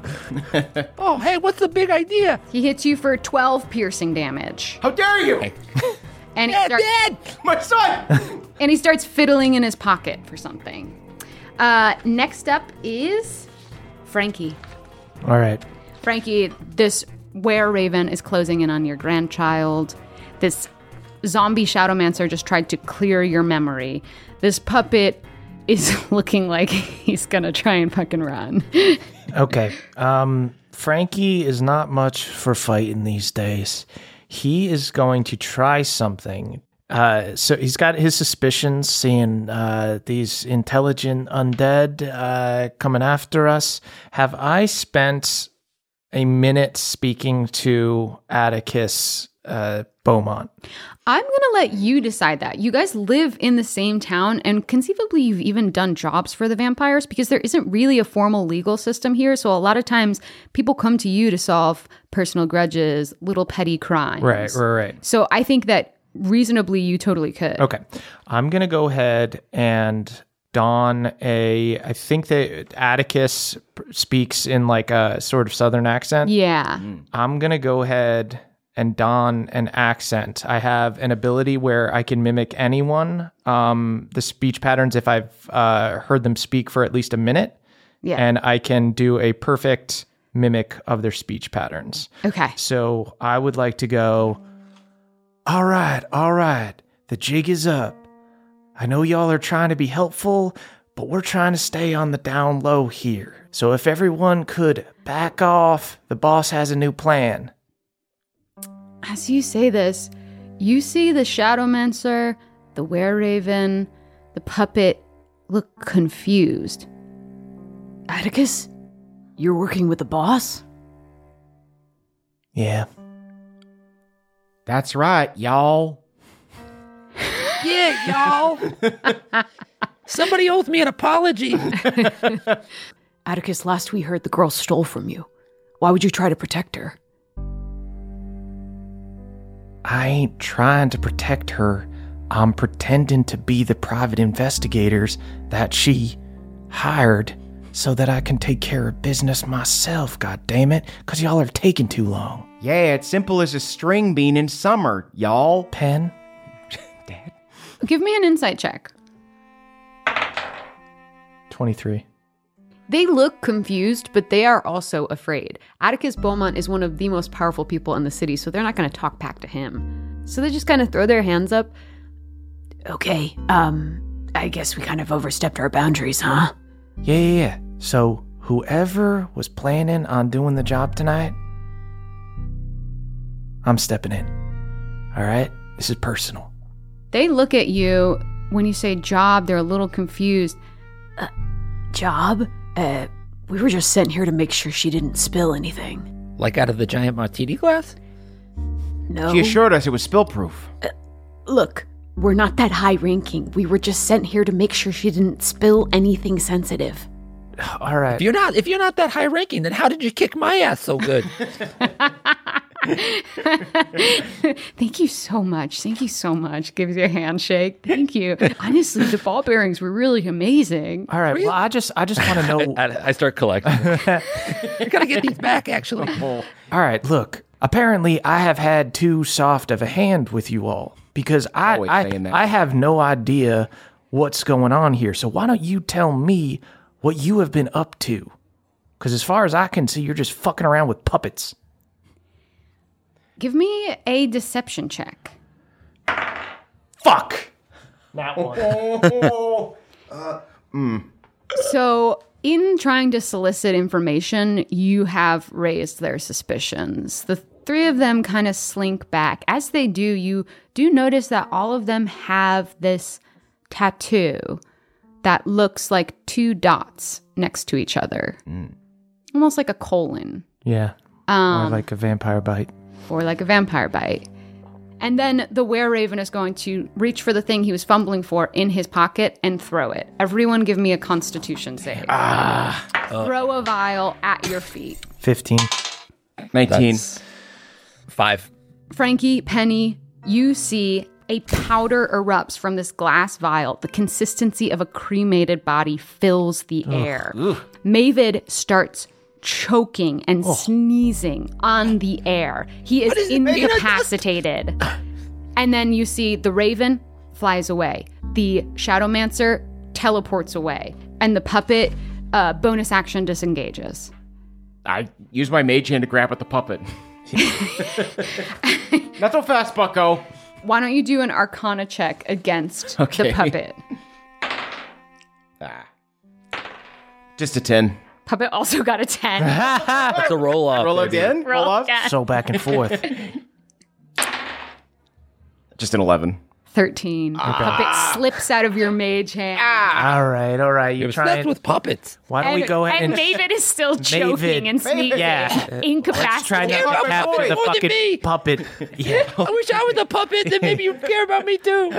Oh, hey, what's the big idea? He hits you for twelve piercing damage. How dare you? And he, Dad, starts, Dad! My son! and he starts fiddling in his pocket for something. Uh, next up is Frankie. All right. Frankie, this Were-Raven is closing in on your grandchild. This zombie Shadowmancer just tried to clear your memory. This puppet is looking like he's gonna try and fucking run. Okay. Um, Frankie is not much for fighting these days. He is going to try something. Uh, so he's got his suspicions, seeing uh, these intelligent undead uh, coming after us. Have I spent a minute speaking to Atticus uh, Beaumont? I'm gonna let you decide that. You guys live in the same town, and conceivably you've even done jobs for the vampires because there isn't really a formal legal system here. So a lot of times people come to you to solve personal grudges, little petty crimes. Right, right, right. So I think that reasonably you totally could. Okay. I'm going to go ahead and don a, I think that Atticus speaks in like a sort of southern accent. Yeah. I'm going to go ahead and don an accent. I have an ability where I can mimic anyone, um, the speech patterns, if I've uh, heard them speak for at least a minute. Yeah. And I can do a perfect mimic of their speech patterns. Okay. So I would like to go, all right, all right, the jig is up. I know y'all are trying to be helpful, but we're trying to stay on the down low here. So if everyone could back off, the boss has a new plan. As you say this, you see the Shadowmancer, the Were-Raven, the puppet look confused. Atticus, you're working with the boss? Yeah. That's right, y'all. Yeah, y'all. Somebody owes me an apology. Atticus, last we heard the girl stole from you. Why would you try to protect her? I ain't trying to protect her. I'm pretending to be the private investigators that she hired so that I can take care of business myself, goddammit, because y'all are taking too long. Yeah, it's simple as a string bean in summer, y'all. Pen? Dad? Give me an insight check. twenty-three. They look confused, but they are also afraid. Atticus Beaumont is one of the most powerful people in the city, so they're not going to talk back to him. So they just kind of throw their hands up. Okay, um, I guess we kind of overstepped our boundaries, huh? Yeah, yeah, yeah. So whoever was planning on doing the job tonight, I'm stepping in. All right? This is personal. They look at you. When you say job, they're a little confused. Uh, job? Uh, we were just sent here to make sure she didn't spill anything. Like out of the giant martini glass? No. She assured us it was spill-proof. Uh, look, we're not that high-ranking. We were just sent here to make sure she didn't spill anything sensitive. All right. If you're not, if you're not that high ranking, then how did you kick my ass so good? Thank you so much. Thank you so much. Gives you a handshake. Thank you. Honestly, the ball bearings were really amazing. All right. Well, I just I just want to know. I, I start collecting. I gotta get these back, actually. All right. Look, apparently I have had too soft of a hand with you all because I Always I, saying that. I have no idea what's going on here. So why don't you tell me what you have been up to? Because as far as I can see, you're just fucking around with puppets. Give me a deception check. Fuck. That one. So, in trying to solicit information, you have raised their suspicions. The three of them kind of slink back. As they do, you do notice that all of them have this tattoo that looks like two dots next to each other. Mm. Almost like a colon. Yeah. Um, or like a vampire bite. Or like a vampire bite. And then the were-raven is going to reach for the thing he was fumbling for in his pocket and throw it. Everyone give me a constitution save. Ah. Throw a vial at your feet. fifteen. nineteen. That's five. Frankie, Penny, you see a powder erupts from this glass vial. The consistency of a cremated body fills the air. Ugh. Mavid starts choking and oh. sneezing on the air. He is, is incapacitated. And then you see the raven flies away. The Shadowmancer teleports away. And the puppet uh, bonus action disengages. I use my mage hand to grab at the puppet. Not so fast, bucko. Why don't you do an Arcana check against okay. the puppet? Ah. Just a ten. Puppet also got a ten. That's a roll up. Roll baby. again? Roll roll up? again. So back and forth. Just an eleven. thirteen. The Ah. puppet slips out of your mage hand. Ah. All right, all right. It You're was trying. with puppets. Why don't and, we go ahead and and... Mavid is still choking Mavid. and sneezing. Yeah. Incapacitated. Let's try not Care to about capture more the than fucking me. puppet. Yeah. I wish I was a puppet, then maybe you'd care about me too.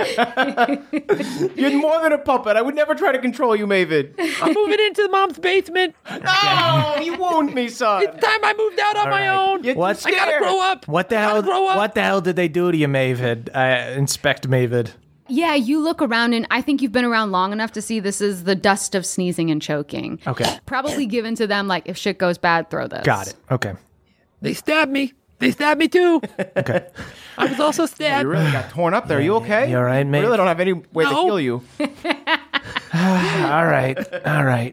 You're more than a puppet. I would never try to control you, Mavid. I'm moving into mom's basement. No, you wound me, son. It's time I moved out on All my right. own. You're What's- I gotta grow up. What the I gotta hell? grow up. What the hell did they do to you, Mavid? Uh, inspect Mavid. Yeah, you look around, and I think you've been around long enough to see this is the dust of sneezing and choking. Okay. Probably given to them, like, if shit goes bad, throw this. Got it. Okay. They stabbed me. They stabbed me too. Okay. I was also You stabbed. really got torn up there. Are you okay? You all right, I mate? really don't have any way to No. heal you. All right. All right.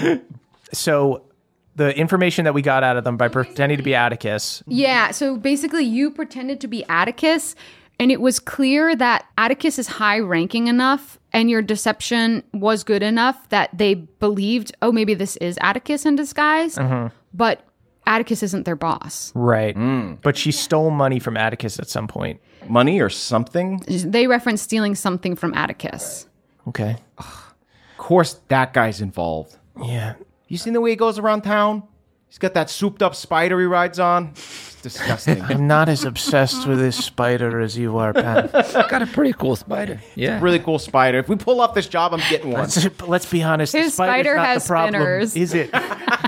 So the information that we got out of them by pretending to be Atticus. Yeah, so basically you pretended to be Atticus, and it was clear that Atticus is high-ranking enough, and your deception was good enough that they believed, oh, maybe this is Atticus in disguise, but Atticus isn't their boss. Right. But she stole money from Atticus at some point. Money or something? They reference stealing something from Atticus. Okay. Of course that guy's involved. Yeah. You seen the way he goes around town? He's got that souped-up spider he rides on. It's disgusting. I'm not as obsessed with this spider as you are, Pat. Got a pretty cool spider. Yeah. Really cool spider. If we pull off this job, I'm getting one. Let's, let's be honest. His the spider's spider not has the problem, spinners. is it?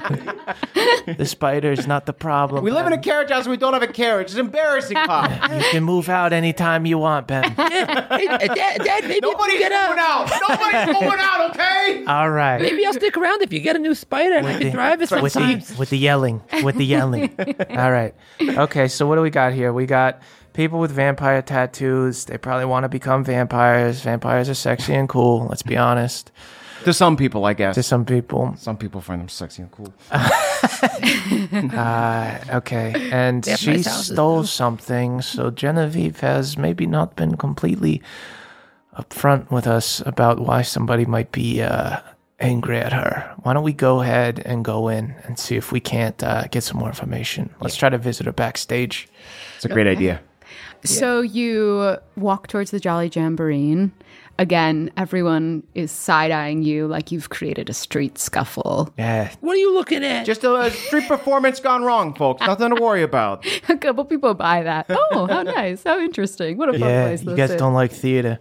The spider's not the problem. We live in a Ben. carriage house. We don't have a carriage. It's embarrassing, Pop. You can move out anytime you want, Ben. Yeah. Hey, uh, Dad, Dad, maybe Nobody's if you get going a, out. Nobody's going out, okay? All right. maybe I'll stick around if you get a new spider and I With can the- drive it with sometimes. the, with the yelling. With the yelling. All right. Okay, so what do we got here? We got people with vampire tattoos. They probably want to become vampires. Vampires are sexy and cool, let's be honest. To some people, I guess. To some people. Some people find them sexy and cool. Uh, okay, and They have she nice houses, stole though. something, so Genevieve has maybe not been completely upfront with us about why somebody might be uh, angry at her. Why don't we go ahead and go in and see if we can't uh, get some more information? Let's try to visit her backstage. It's a great idea. So you walk towards the Jolly Jamboree. Again, everyone is side-eyeing you like you've created a street scuffle. Yeah. What are you looking at? Just a, a street performance gone wrong, folks. Nothing to worry about. A couple people buy that. Oh, how nice. How interesting. What a fun Yeah, place you this guys is. don't like theater.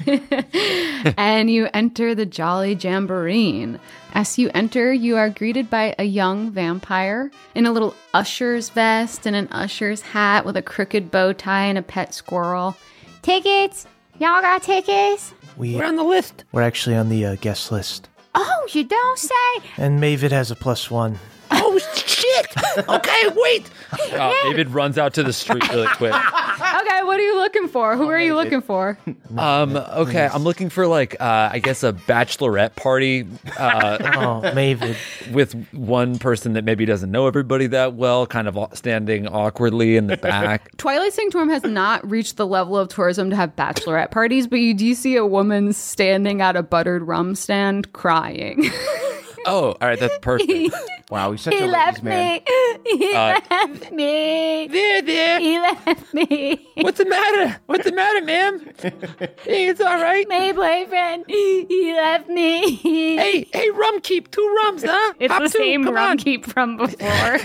And you enter the Jolly Jamboree. As you enter, you are greeted by a young vampire in a little usher's vest and an usher's hat with a crooked bow tie and a pet squirrel. Tickets? Y'all got tickets? We, We're on the list. we're actually on the uh, guest list. Oh, you don't say? And Mavid has a plus one. Oh, shit. Okay, wait. Uh, David runs out to the street really quick. Okay, what are you looking for? Who are you looking for? Um, okay, I'm looking for like uh, I guess a bachelorette party uh, Oh, Mavid. with one person that maybe doesn't know everybody that well, kind of standing awkwardly in the back. Twilight Sanctorum has not reached the level of tourism to have bachelorette parties, but you do see a woman standing at a buttered rum stand crying. Oh, all right, that's perfect. Wow, he's such He a left ladies' man. me. He Uh, left me. There, there. He left me. What's the matter? What's the matter, ma'am? Hey, it's all right. My boyfriend. He left me. Hey, hey, rum keep. Two rums, huh? It's Pop the two, same come rum on. keep from before.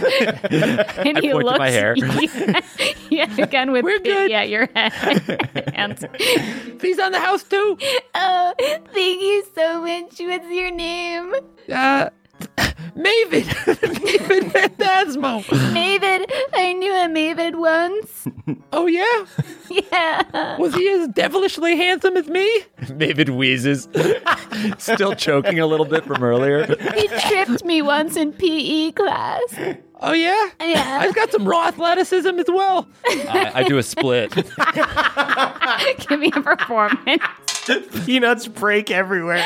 And I he point to looks my hair. Yeah, yeah, again with We're good. yeah, your head. And He's on the house, too. Oh, thank you so much. What's your name? Uh, Mavid. Mavid Phantasmo. Mavid. I knew a Mavid once. Oh, yeah? Yeah. Was he as devilishly handsome as me? Mavid wheezes, still choking a little bit from earlier. He tripped me once in P E class. Oh, yeah? Yeah. I've got some raw athleticism as well. I, I do a split. give me a performance. Peanuts break everywhere.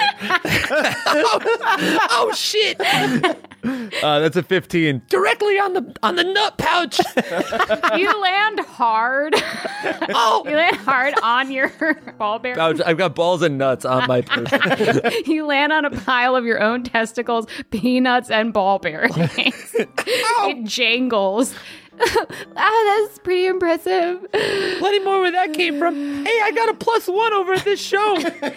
Oh, shit. Uh, that's a fifteen. Directly on the on the nut pouch. You land hard. Oh, You land hard on your ball bearing. I've I've got balls and nuts on my person. You land on a pile of your own testicles, peanuts, and ball bearings. It jangles. Oh, that's pretty impressive. plenty more where that came from. Hey, I got a plus one over at this show. Okay,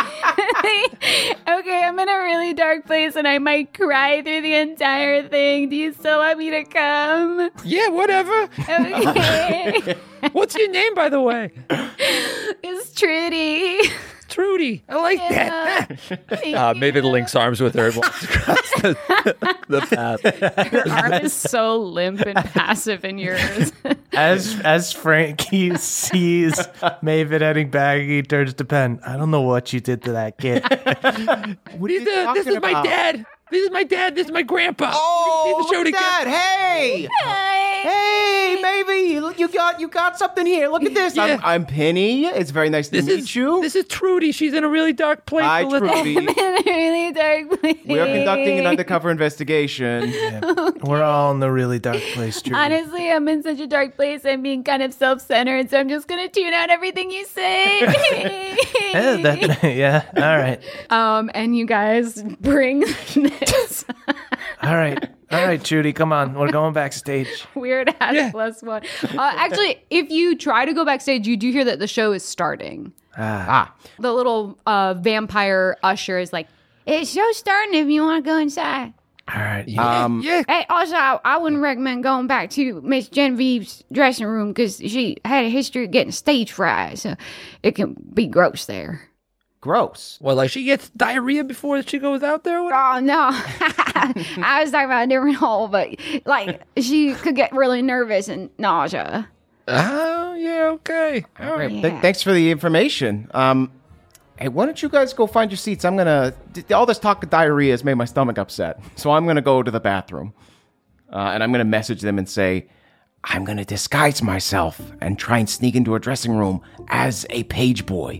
I'm in a really dark place and I might cry through the entire thing. Do you still want me to come? Yeah, whatever. Okay. What's your name, by the way? It's Trudy. Trudy. I like that. Thank Uh, you. Mavid links arms with her and walks across the, the path. Your arm is so limp and passive in yours. As as Frankie sees Mavid heading back, he turns to Penn. I don't know what you did to that kid. What are These you are- this talking is my about? dad. This is my dad. This is my grandpa. Oh, See the show look at together. that. Hey. Hey, maybe look, you got you got something here. Look at this. Yeah. I'm, I'm Penny. It's very nice to This meet is you. This is Trudy. She's in a really dark place. Hi, so let's- Trudy. I'm in a really dark place. We are conducting an undercover investigation. We're all in the really dark place, Judy. Honestly, I'm in such a dark place. I'm being kind of self-centered, so I'm just gonna tune out everything you say. Yeah, that, yeah, all right. Um, and you guys bring this All right. All right, Judy, come on. We're going backstage. weird ass plus one. Uh, actually, if you try to go backstage, you do hear that the show is starting. Ah, The little uh, vampire usher is like, It's show's starting if you want to go inside. All right. um, Yeah. Hey, also, I, I wouldn't recommend going back to Miss Genevieve's dressing room because she had a history of getting stage fright, so it can be gross there. gross. Well, like she gets diarrhea before she goes out there. What? Oh, no. I was talking about a different hole, but, like, she could get really nervous and nausea. Oh, yeah. Okay. All All right. right. Th- thanks for the information. Um, hey, why don't you guys go find your seats? I'm gonna. d- All this talk of diarrhea has made my stomach upset, so I'm gonna go to the bathroom, uh, and I'm gonna message them and say, I'm gonna disguise myself and try and sneak into a dressing room as a page boy.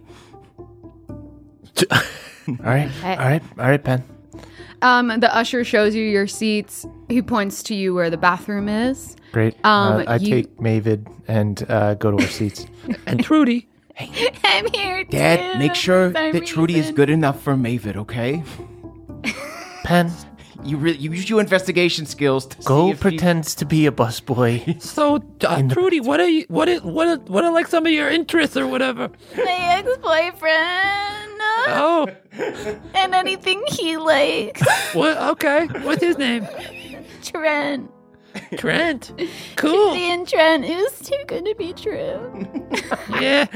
All right. All right. All right, Penn. um, the usher shows you your seats. He points to you where the bathroom is. Great. Um, uh, I you- take Mavid and uh, go to our seats. And Trudy. I'm here, too. Dad, make sure for some that Trudy is reason. good enough for Mavid, okay? Pen, You really you use your investigation skills to see go if pretends to be a busboy. So, uh, In the- Trudy, what are you? What are, what are, what are like some of your interests or whatever? My ex-boyfriend. Oh, And anything he likes. what? Okay, what's his name? Trent. Trent. Cool. Trudy and Trent. It was too good to be true. Yeah.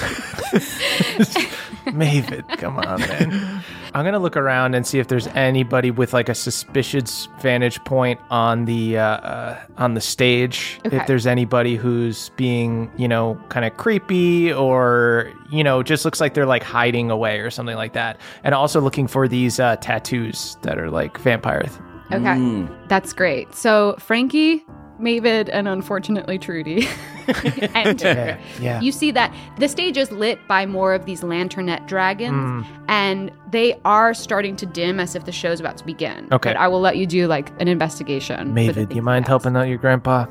Mavid, come on, man. I'm gonna look around and see if there's anybody with like a suspicious vantage point on the uh, uh, on the stage. Okay. If there's anybody who's being, you know, kind of creepy or you know, just looks like they're like hiding away or something like that. And also looking for these uh, tattoos that are like vampire. Th- Okay, that's great. So Frankie, Mavid, and unfortunately Trudy enter. yeah, yeah. You see that the stage is lit by more of these lanternette dragons, and they are starting to dim as if the show's about to begin. Okay. But I will let you do like an investigation. for the Mavid, things you mind he has. helping out your grandpa?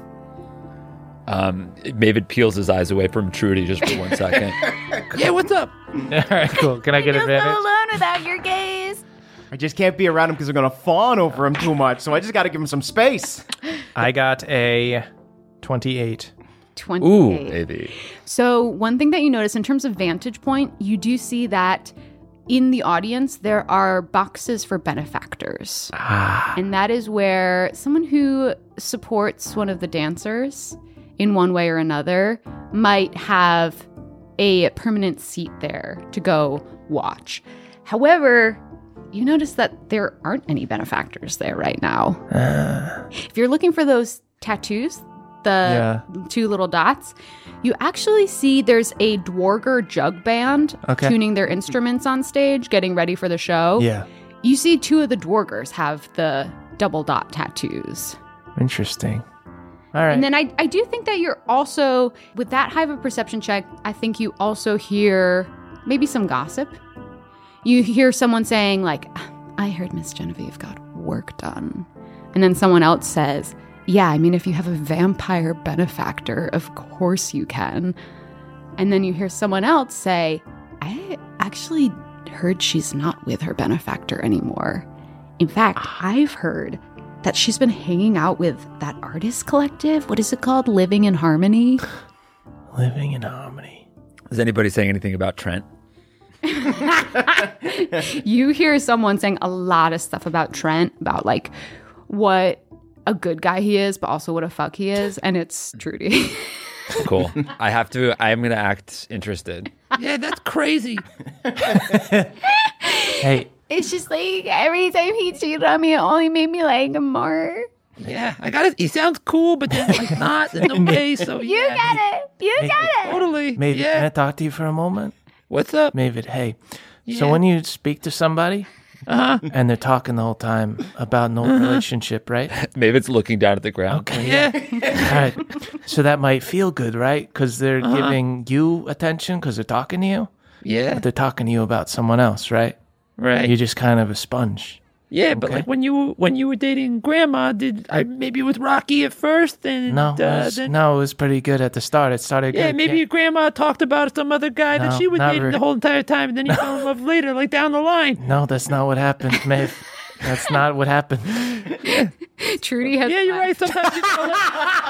Um, Mavid peels his eyes away from Trudy just for one second. Yeah. What's up? All right, cool. Can I get You're so advantage? alone without your gaze. I just can't be around him because they're gonna fawn over him too much. So I just got to give him some space. I got a twenty-eight. twenty-eight. Ooh, maybe. So, one thing that you notice in terms of vantage point, you do see that in the audience, there are boxes for benefactors. Ah. And that is where someone who supports one of the dancers in one way or another might have a permanent seat there to go watch. However, you notice that there aren't any benefactors there right now. Uh, If you're looking for those tattoos, the Yeah. two little dots, you actually see there's a Dwarger jug band Okay. tuning their instruments on stage, getting ready for the show. yeah. You see two of the Dwargers have the double dot tattoos. Interesting. All right. And then I, I do think that you're also, with that high of a perception check, I think you also hear maybe some gossip. You hear someone saying, like, I heard Miss Genevieve got work done. And then someone else says, yeah, I mean, if you have a vampire benefactor, of course you can. And then you hear someone else say, I actually heard she's not with her benefactor anymore. In fact, I've heard that she's been hanging out with that artist collective. What is it called? Living in Harmony? Living in harmony. Is anybody saying anything about Trent? You hear someone saying a lot of stuff about Trent, about like what a good guy he is, but also what a fuck he is. And it's Trudy. Cool. I have to, I am going to act interested. Yeah, that's crazy. Hey, It's just like every time he cheated on me, it only made me like him more. Yeah, I got it. He sounds cool, but then like not in a way. So You yeah, got it. You got it. totally. Mavid, yeah. can I talk to you for a moment? What's up? Mavid, hey. So Yeah. when you speak to somebody Uh-huh. and they're talking the whole time about an old relationship, right? Mavid's looking down at the ground. Okay. Yeah. All right. So that might feel good, right? Because they're Uh-huh. giving you attention because they're talking to you. Yeah. But they're talking to you about someone else, right? Right. You're just kind of a sponge. Yeah, but Okay. like when you when you were dating Grandma, did I maybe with Rocky at first, and No, it uh, was, then no, it was pretty good at the start. It started yeah, good. maybe your grandma talked about some other guy No, that she was not dating very- the whole entire time, and then you fell in love later, like down the line. No, that's not what happened, Maeve. That's not what happened. Trudy has. Yeah, you're right. Sometimes you feel like,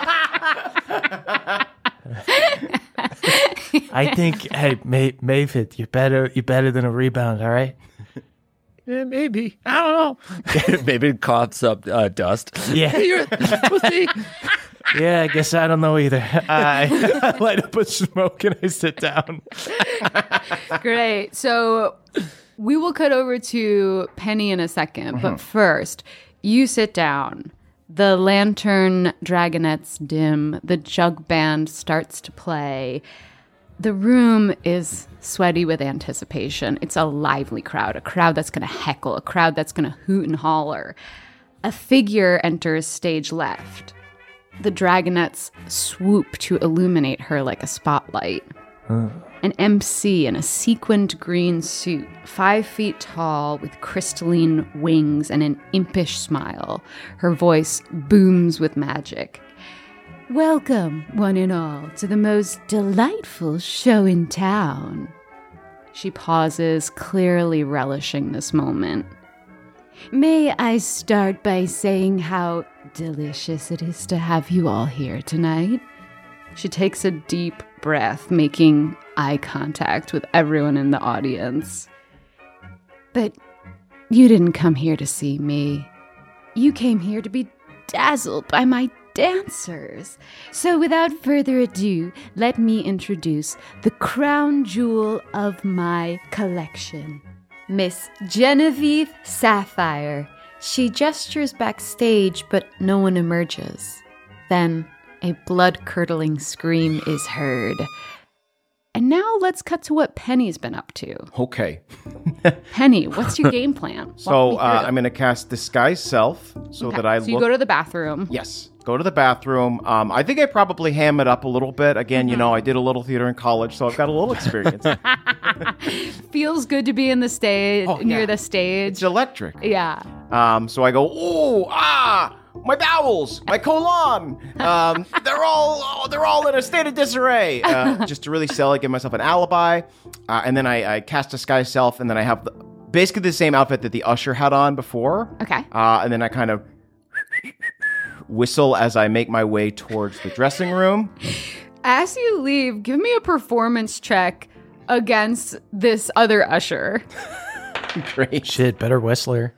I think, hey, Ma- Maeve, you're better. You're better than a rebound. All right. yeah, maybe I don't know. Mavid coughs up uh, dust. Yeah. You're, we'll see. Yeah, I guess I don't know either. I, I light up a smoke and I sit down. Great. So we will cut over to Penny in a second. But first, you sit down. The lantern dragonettes dim. The jug band starts to play. The room is sweaty with anticipation. It's a lively crowd, a crowd that's going to heckle, a crowd that's going to hoot and holler. A figure enters stage left. The dragonettes swoop to illuminate her like a spotlight. An M C in a sequined green suit, five feet tall with crystalline wings and an impish smile. Her voice booms with magic. Welcome, one and all, to the most delightful show in town. She pauses, clearly relishing this moment. May I start by saying how delicious it is to have you all here tonight? She takes a deep breath, making eye contact with everyone in the audience. But you didn't come here to see me. You came here to be dazzled by my dancers. So without further ado, let me introduce the crown jewel of my collection, Miss Genevieve Sapphire. She gestures backstage, but no one emerges. Then a blood-curdling scream is heard. And now let's cut to what Penny's been up to. Okay. Penny, what's your game plan? So uh, I'm going to cast Disguise Self so Okay, that I so look... you go to the bathroom. Yes. Go to the bathroom. Um, I think I probably ham it up a little bit. Again, you know, I did a little theater in college, so I've got a little experience. Feels good to be in the stage, Oh, near yeah. the stage. It's electric. Yeah. Um, so I go, ooh, ah, my bowels, my colon. Um, they're all, oh, they're all in a state of disarray. Uh, just to really sell it, give myself an alibi. Uh, and then I, I cast Disguise Self, and then I have the, basically the same outfit that the usher had on before. Okay. Uh, and then I kind of whistle as I make my way towards the dressing room. As you leave, give me a performance check against this other usher. Great. Shit, better whistler.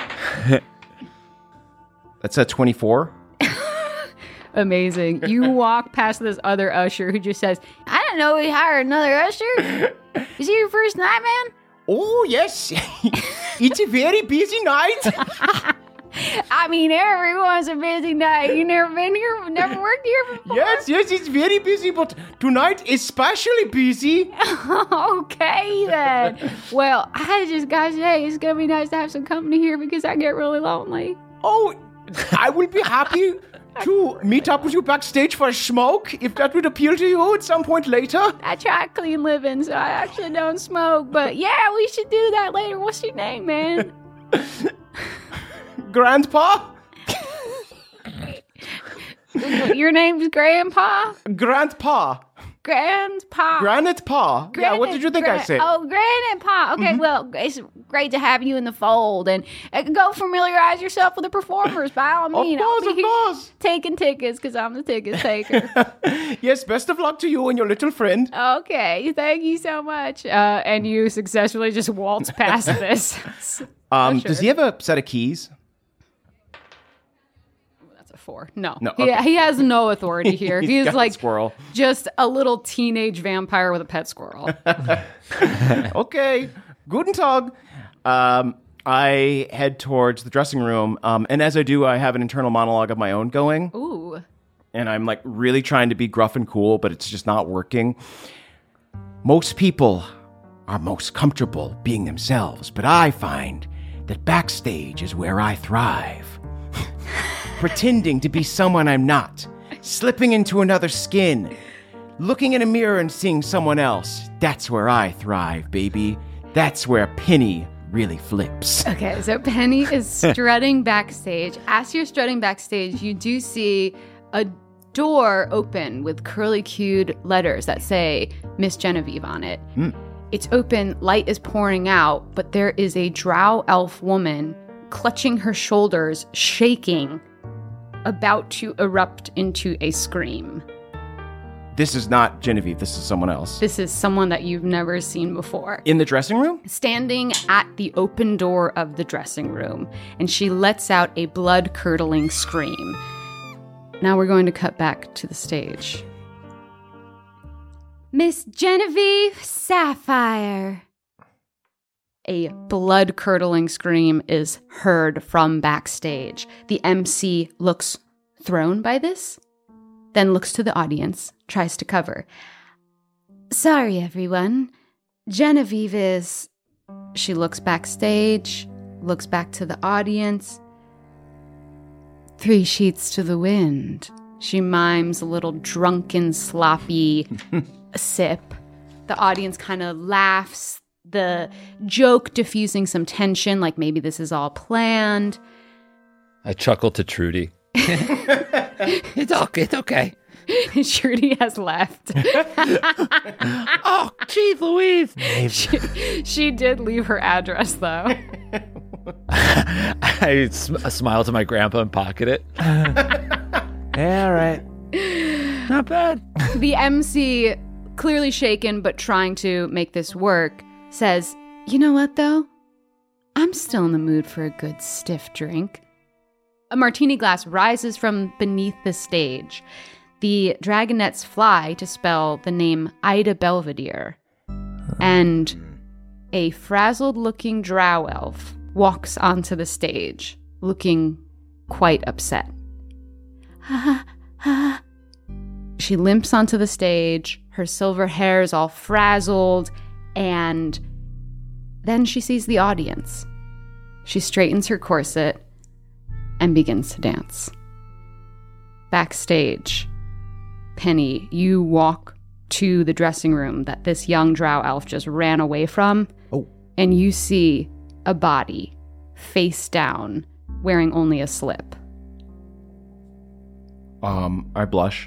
That's a twenty-four. Amazing. You walk past this other usher who just says, I didn't know we hired another usher. Is it your first night, man? Oh, yes. It's a very busy night. I mean, everyone's a busy night. You never been here, never worked here before? Yes, yes, it's very busy, but tonight especially busy. Okay, then. Well, I just gotta say, it's gonna be nice to have some company here because I get really lonely. Oh, I will be happy to meet up with you backstage for a smoke, if that would appeal to you at some point later. I try clean living, so I actually don't smoke. But yeah, we should do that later. What's your name, man? Grandpa? Your name's Grandpa? Grandpa. Grandpa. Granite Pa. Yeah, what did you think I Gran- said? Oh, Granite Pa. Okay, well, it's great to have you in the fold. And uh, go familiarize yourself with the performers, by all means. Of course, I'll of be course. taking tickets because I'm the ticket taker. Yes, best of luck to you and your little friend. Okay, thank you so much. uh, and you successfully just waltz past this. Um, sure. Does he have a set of keys? That's a four. No. No, He, okay. he has no authority here. He's He is got a like squirrel. just a little teenage vampire with a pet squirrel. Okay, guten Tag. Um, I head towards the dressing room, um, and as I do, I have an internal monologue of my own going, Ooh. and I'm like really trying to be gruff and cool, but it's just not working. Most people are most comfortable being themselves, but I find that backstage is where I thrive. Pretending to be someone I'm not, slipping into another skin, looking in a mirror and seeing someone else. That's where I thrive, baby. That's where Penny really flips. Okay, so Penny is strutting backstage. As you're strutting backstage, you do see a door open with curly-cued letters that say Miss Genevieve on it. Mm. It's open, light is pouring out, but there is a drow elf woman clutching her shoulders, shaking, about to erupt into a scream. This is not Genevieve. This is someone else. This is someone that you've never seen before. In the dressing room? Standing at the open door of the dressing room, and she lets out a blood-curdling scream. Now we're going to cut back to the stage. Miss Genevieve Sapphire. A blood-curdling scream is heard from backstage. The M C looks thrown by this, then looks to the audience, tries to cover. Sorry, everyone. Genevieve is... She looks backstage, looks back to the audience. Three sheets to the wind. She mimes a little drunken, sloppy sip. The audience kind of laughs, the joke diffusing some tension, like maybe this is all planned. I chuckle to Trudy. It's okay. It's okay. Trudy has left. Oh, gee, Louise. she, she did leave her address, though. I sm- smile to my grandpa and pocket it. Yeah, all right. Not bad. The M C, clearly shaken but trying to make this work, says, "You know what, though? I'm still in the mood for a good stiff drink." A martini glass rises from beneath the stage. The dragonets fly to spell the name Ida Belvedere. And a frazzled-looking drow elf walks onto the stage, looking quite upset. She limps onto the stage, her silver hair is all frazzled, and then she sees the audience. She straightens her corset and begins to dance. Backstage, Penny, you walk to the dressing room that this young drow elf just ran away from, oh. and you see a body, face down, wearing only a slip. Um, I blush.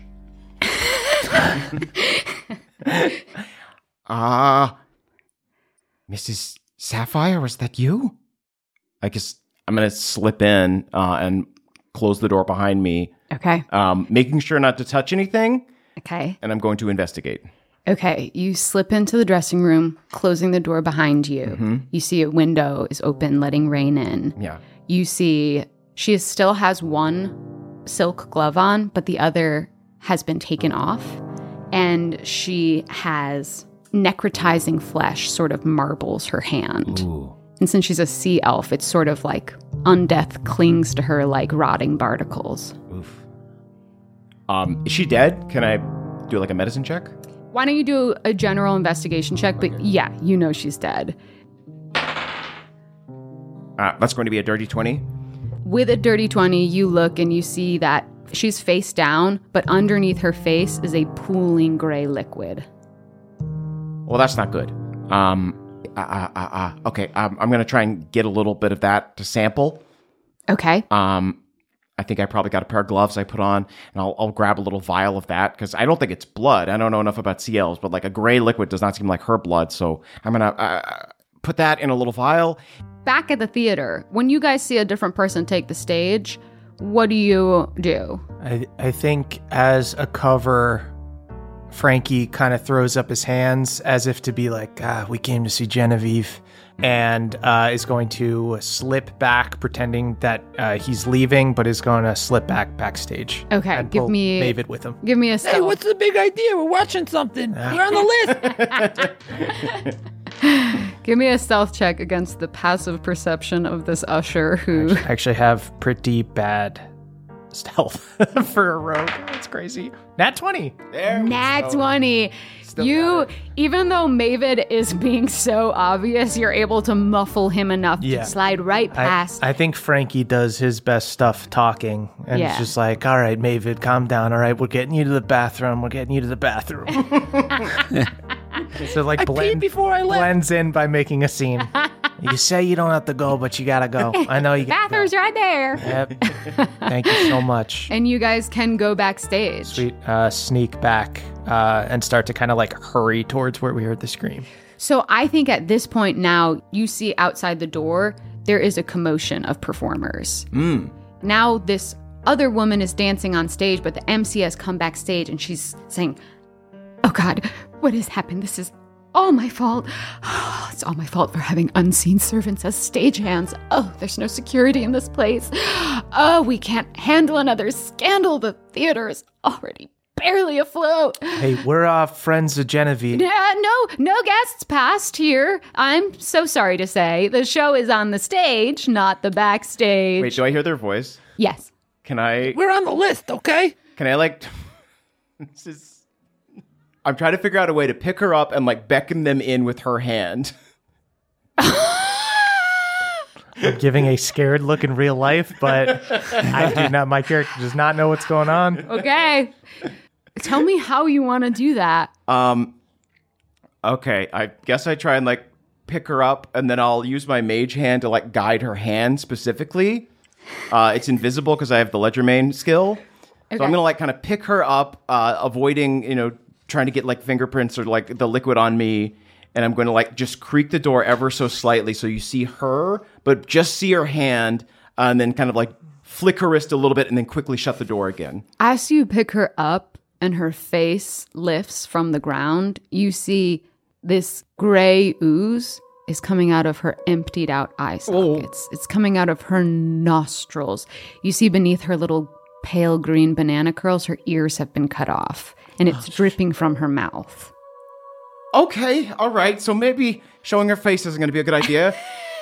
Ah, uh, Missus Sapphire, was that you? I guess I'm gonna slip in uh, and close the door behind me. Okay. Um, making sure not to touch anything. Okay. And I'm going to investigate. Okay. You slip into the dressing room, closing the door behind you. Mm-hmm. You see a window is open, letting rain in. Yeah. You see she still has one silk glove on, but the other has been taken off. And she has necrotizing flesh sort of marbles her hand. Ooh. And since she's a sea elf, it's sort of like undeath clings to her like rotting barnacles. Oof. Um, is she dead? Can I do like a medicine check? Why don't you do a general investigation check? But yeah, you know she's dead. Uh, that's going to be a dirty twenty. With a dirty twenty, you look and you see that she's face down, but underneath her face is a pooling gray liquid. Well, that's not good. Um, uh, uh, uh, uh, okay, um, I'm going to try and get a little bit of that to sample. Okay. Um, I think I probably got a pair of gloves I put on, and I'll, I'll grab a little vial of that, because I don't think it's blood. I don't know enough about C Ls, but like a gray liquid does not seem like her blood, so I'm going to uh, put that in a little vial. Back at the theater, when you guys see a different person take the stage, what do you do? I, I think as a cover, Frankie kind of throws up his hands as if to be like, ah, we came to see Genevieve, and uh, is going to slip back, pretending that uh, he's leaving, but is going to slip back backstage. Okay, and give pull me David with him. Give me a stealth. Hey, what's the big idea? We're watching something. We're on the list. Give me a stealth check against the passive perception of this usher who... I actually have pretty bad stealth for a rogue. That's crazy. Nat twenty. There we Nat go. twenty. Still You, got it. even though Mavid is being so obvious, you're able to muffle him enough Yeah. to slide right I, past. I think Frankie does his best stuff talking, and Yeah. it's just like, all right, Mavid, calm down. All right, we're getting you to the bathroom. We're getting you to the bathroom. So like I blend, peed before I left. blends in by making a scene. You say you don't have to go, but you gotta go. I know you gotta Bathroom's go. right there. Yep. Thank you so much. And you guys can go backstage. Sweet. Uh, sneak back uh, and start to kind of like hurry towards where we heard the scream. So I think at this point now, you see outside the door, there is a commotion of performers. Mm. Now this other woman is dancing on stage, but the M C has come backstage and she's saying, "Oh God, what has happened? This is all my fault. Oh, it's all my fault for having unseen servants as stagehands. Oh, there's no security in this place. Oh, we can't handle another scandal. The theater is already barely afloat. Hey, we're uh, friends of Genevieve. Uh, no, no guests passed here. I'm so sorry to say. The show is on the stage, not the backstage." Wait, do I hear their voice? Yes. Can I? We're on the list, okay? Can I like? This is. I'm trying to figure out a way to pick her up and like beckon them in with her hand. I'm giving a scared look in real life, but I do not. My character does not know what's going on. Okay. Tell me how you want to do that. Um. Okay, I guess I try and like pick her up, and then I'll use my mage hand to like guide her hand specifically. Uh, it's invisible because I have the Ledgermain skill, so I'm gonna like kind of pick her up, uh, avoiding you know trying to get like fingerprints or like the liquid on me, and I'm going to like just creak the door ever so slightly so you see her, but just see her hand, uh, and then kind of like flick her wrist a little bit and then quickly shut the door again. As you pick her up and her face lifts from the ground, you see this gray ooze is coming out of her emptied out eye sockets. Oh. It's coming out of her nostrils. You see beneath her little pale green banana curls, her ears have been cut off, and it's dripping from her mouth. Okay, all right. So maybe showing her face isn't going to be a good idea.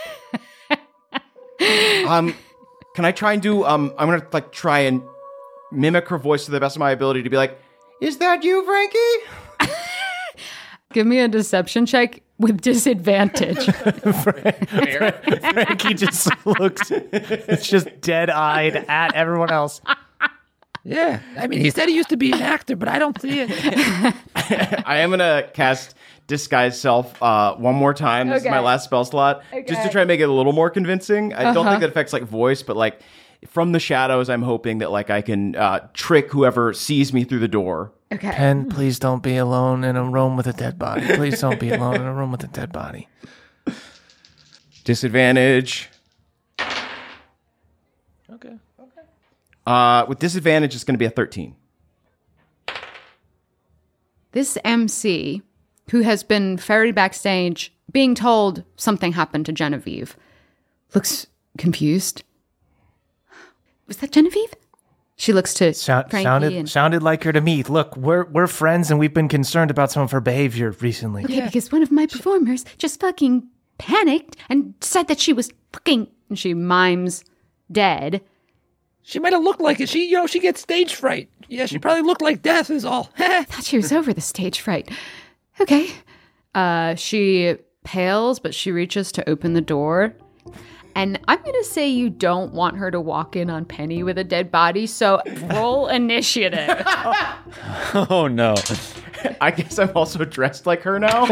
um, can I try and do? Um, I'm going to like try and mimic her voice to the best of my ability to be like, "Is that you, Frankie?" Give me a deception check with disadvantage. Frankie just looks, it's just dead-eyed at everyone else. Yeah, I mean, he said he used to be an actor, but I don't see it. I am going to cast Disguise Self uh, one more time. This Okay. is my last spell slot. Okay. Just to try and make it a little more convincing. I Uh-huh. don't think that affects like voice, but like from the shadows, I'm hoping that like I can uh, trick whoever sees me through the door. Okay. Pen, please don't be alone in a room with a dead body. Please don't be alone in a room with a dead body. Disadvantage. Okay. Uh, with disadvantage, it's going to be a thirteen. This M C, who has been ferried backstage, being told something happened to Genevieve, looks confused. Was that Genevieve? She looks to Sound, Frankie sounded and... sounded like her to me. Look, we're we're friends, and we've been concerned about some of her behavior recently. Okay, because one of my performers just fucking panicked and said that she was fucking... And she mimes dead. She might have looked like it. She, you know, she gets stage fright. Yeah, she probably looked like death is all. I thought she was over the stage fright. Okay. Uh, she pales, but she reaches to open the door. And I'm going to say you don't want her to walk in on Penny with a dead body, so roll initiative. Oh, no. I guess I'm also dressed like her now.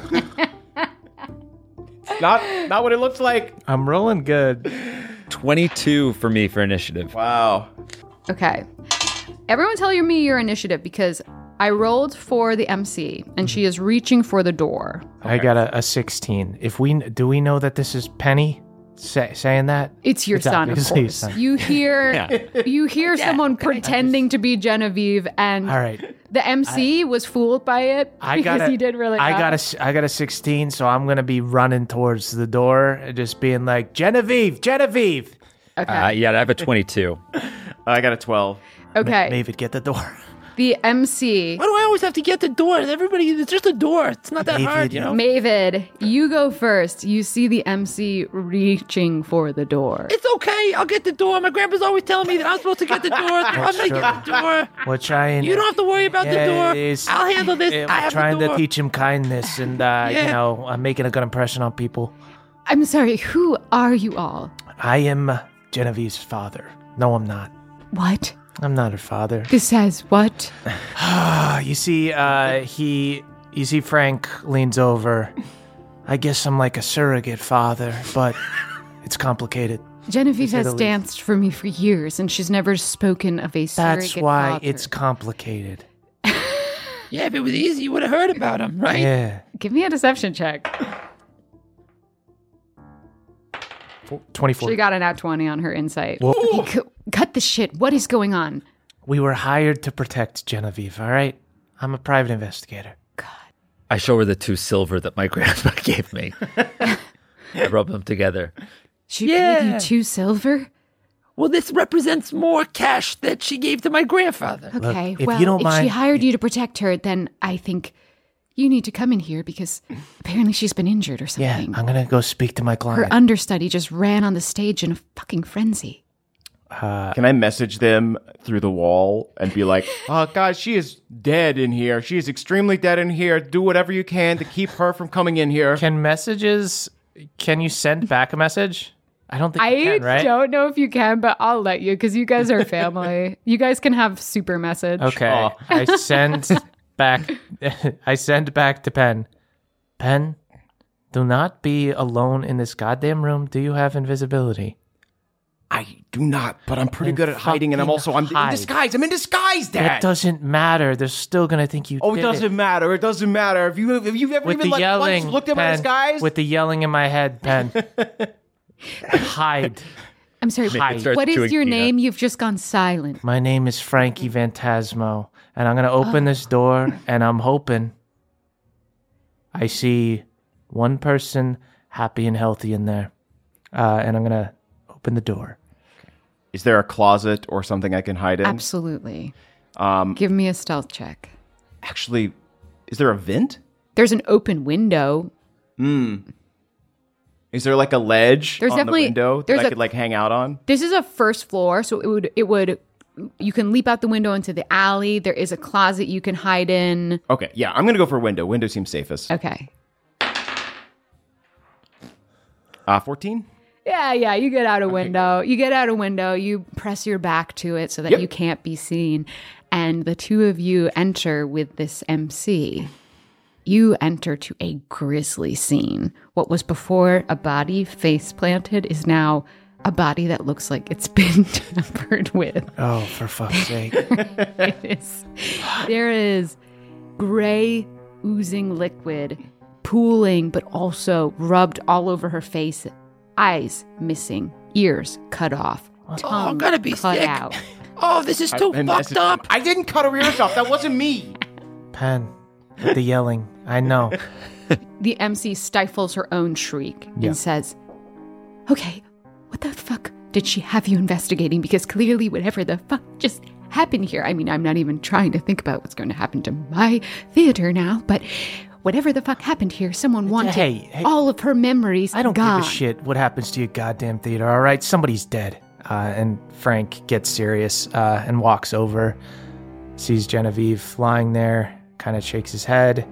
not, not what it looks like. I'm rolling good. twenty-two for me for initiative. Wow. Okay. Everyone tell me your initiative, because I rolled for the M C, and she is reaching for the door. I got a, a sixteen. If we do, we know that this is Penny say, saying that. It's your It's son, of obviously course. his son. You hear, Yeah. you hear someone pretending to be Genevieve, and All right. the M C was fooled by it I because got a, he did really I bad. got a, s- I got a sixteen, so I'm gonna be running towards the door, and just being like, Genevieve, Genevieve. Okay. Uh, yeah, I have a twenty-two. I got a twelve. okay. Mavid, get the door. The M C, Why do I always have to get the door? Everybody, it's just a door. It's not that David, hard, you know? Mavid, you go first. You see the M C reaching for the door. It's okay. I'll get the door. My grandpa's always telling me that I'm supposed to get the door. I'm going to get the door. We're trying. You don't have to worry about the door. Yes. I'll handle this. Yeah, I we're have trying the door. to teach him kindness, and uh, you Yeah. know, I'm making a good impression on people. I'm sorry, who are you all? I am Genevieve's father. No, I'm not. What? I'm not her father. This says what? Ah, you see, uh, he, you see, Frank leans over. I guess I'm like a surrogate father, but it's complicated. Genevieve say has the least. danced for me for years, and she's never spoken of a surrogate That's why father. it's complicated. Yeah, if it was easy, you would have heard about him, right? Yeah. Give me a deception check. twenty-four. She got an at twenty on her insight. Whoa. Okay, cu- cut the shit. What is going on? We were hired to protect Genevieve, all right? I'm a private investigator. I show her the two silver that my grandpa gave me. I rub them together. She paid Yeah. you two silver? Well, this represents more cash that she gave to my grandfather. Okay, if you well, don't if she mind- hired you to protect her, then I think you need to come in here because apparently she's been injured or Yeah, something. I'm gonna go speak to my Her client. understudy just ran on the stage in a fucking frenzy. Uh, Can I message them through the wall and be like, oh, guys, she is dead in here. She is extremely dead in here. Do whatever you can to keep her from coming in here. can messages? Can you send back a message? I don't think you I can, right? don't know if you can, but I'll let you because you guys are family. You guys can have super message. Okay. Aw. I send back. I send back to Pen. Pen, do not be alone in this goddamn room. Do you have invisibility? I do not, but I'm pretty Then good at hiding, and I'm fucking also I'm hide. in disguise. I'm in disguise, Dad. It doesn't matter. They're still gonna think you. Oh, it did doesn't matter. It doesn't matter. If you if you've ever With even the like yelling, once looked at my Pen, disguise, with the yelling in my head, Pen. Hide. I'm sorry. Hide. starts What is chewing your peanut. name? You've just gone silent. My name is Frankie Phantasmo, and I'm gonna open this door, and I'm hoping I see one person happy and healthy in there, uh, and I'm gonna open the door. is there a closet or something I can hide in? Absolutely. Um, Give me a stealth check. actually, is there a vent? There's an open window. Hmm. Is there like a ledge There's on definitely- the window that there's I a- could like hang out on? This is a first floor, so it would it would you can leap out the window into the alley. There is a closet you can hide in. Okay, yeah, I'm gonna go for window. Window seems safest. Okay. Uh, fourteen? Yeah, yeah, you get out a window. You get out a window, you press your back to it so that Yep. you can't be seen. And the two of you enter with this M C. You enter to a grisly scene. What was before a body face planted is now a body that looks like it's been tampered with. Oh, for fuck's sake! It is. There is gray oozing liquid pooling, but also rubbed all over her face. Eyes missing, ears cut off, Oh, tongue I'm gonna be cut sick. out. Oh, this is too And fucked that's- up. I didn't cut her ears off. That wasn't me. Pen, the yelling. I know. The M C stifles her own shriek Yeah. and says, "Okay, what the fuck did she have you investigating? Because clearly, whatever the fuck just happened here. I mean, I'm not even trying to think about what's going to happen to my theater now, but." Whatever the fuck happened here, someone wanted Hey, hey. all of her memories I don't gone. give a shit what happens to your goddamn theater, all right? Somebody's dead. Uh, and Frank gets serious uh, and walks over, sees Genevieve lying there, kind of shakes his head,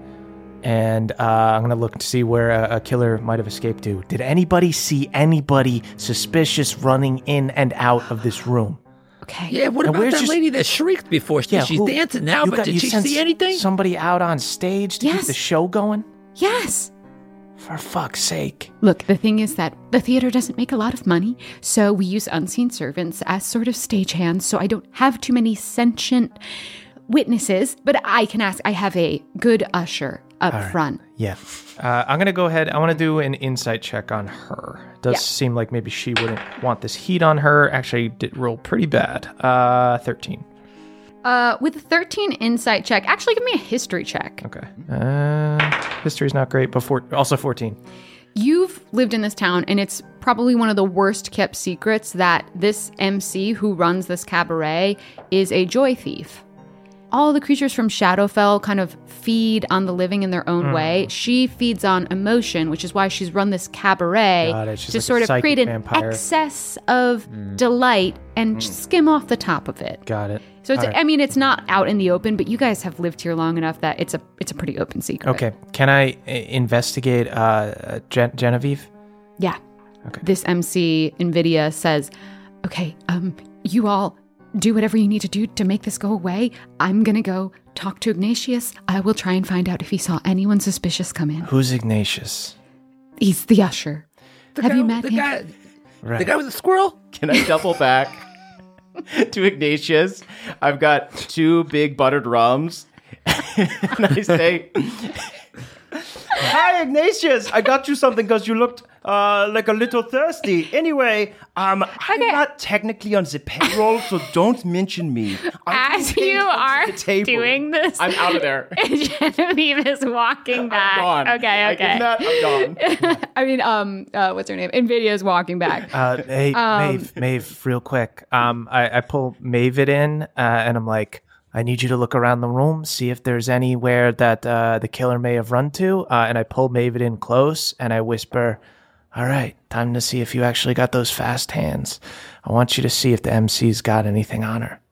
and uh, I'm going to look to see where a, a killer might have escaped to. Did anybody see anybody suspicious running in and out of this room? Okay. Yeah, what And about where's that your- lady that shrieked before? She- She's who- dancing now, you but got- did you she sent see anything? Somebody out on stage to keep Yes. the show going? Yes. For fuck's sake. Look, the thing is that the theater doesn't make a lot of money, so we use unseen servants as sort of stagehands, so I don't have too many sentient witnesses, but I can ask. I have a good usher up right. front. Yeah. Uh, I'm going to go ahead. I want to do an insight check on her. Does Yeah. seem like maybe she wouldn't want this heat on her. Actually, did roll pretty bad. Uh, thirteen. Uh, with a thirteen insight check, actually give me a history check. Okay. Uh, history's not great, but four, also fourteen. You've lived in this town, and it's probably one of the worst kept secrets that this M C who runs this cabaret is a joy thief. All the creatures from Shadowfell kind of feed on the living in their own Mm. way. She feeds on emotion, which is why she's run this cabaret Got it. She's to like a sort of psychic create an vampire. excess of delight and skim off the top of it. Got it. So it's, All right. I mean, it's not out in the open, but you guys have lived here long enough that it's a it's a pretty open secret. Okay. Can I uh, investigate uh, Gen- Genevieve? Yeah. Okay. This M C NVIDIA says, okay, um, you all do whatever you need to do to make this go away. I'm going to go talk to Ignatius. I will try and find out if he saw anyone suspicious come in. Who's Ignatius? He's the usher. The Have guy, you met the him? Guy, Right. the guy with the squirrel? Can I double back to Ignatius? I've got two big buttered rums. And I say, "Hi, Ignatius. I got you something because you looked uh, like a little thirsty. Anyway, um, I'm not technically on the payroll, so don't mention me. I'm As paid you under are the table. doing this, I'm out of there. Genevieve is walking back. Gone. Okay, I okay. did that. I'm gone. I mean, um, uh, what's her name? NVIDIA is walking back. Uh, hey, Um, Maeve, Maeve, real quick. Um, I, I pull Maeve in, uh, and I'm like, I need you to look around the room, see if there's anywhere that uh, the killer may have run to. Uh, and I pull Maeve in close, and I whisper, all right, time to see if you actually got those fast hands. I want you to see if the M C's got anything on her.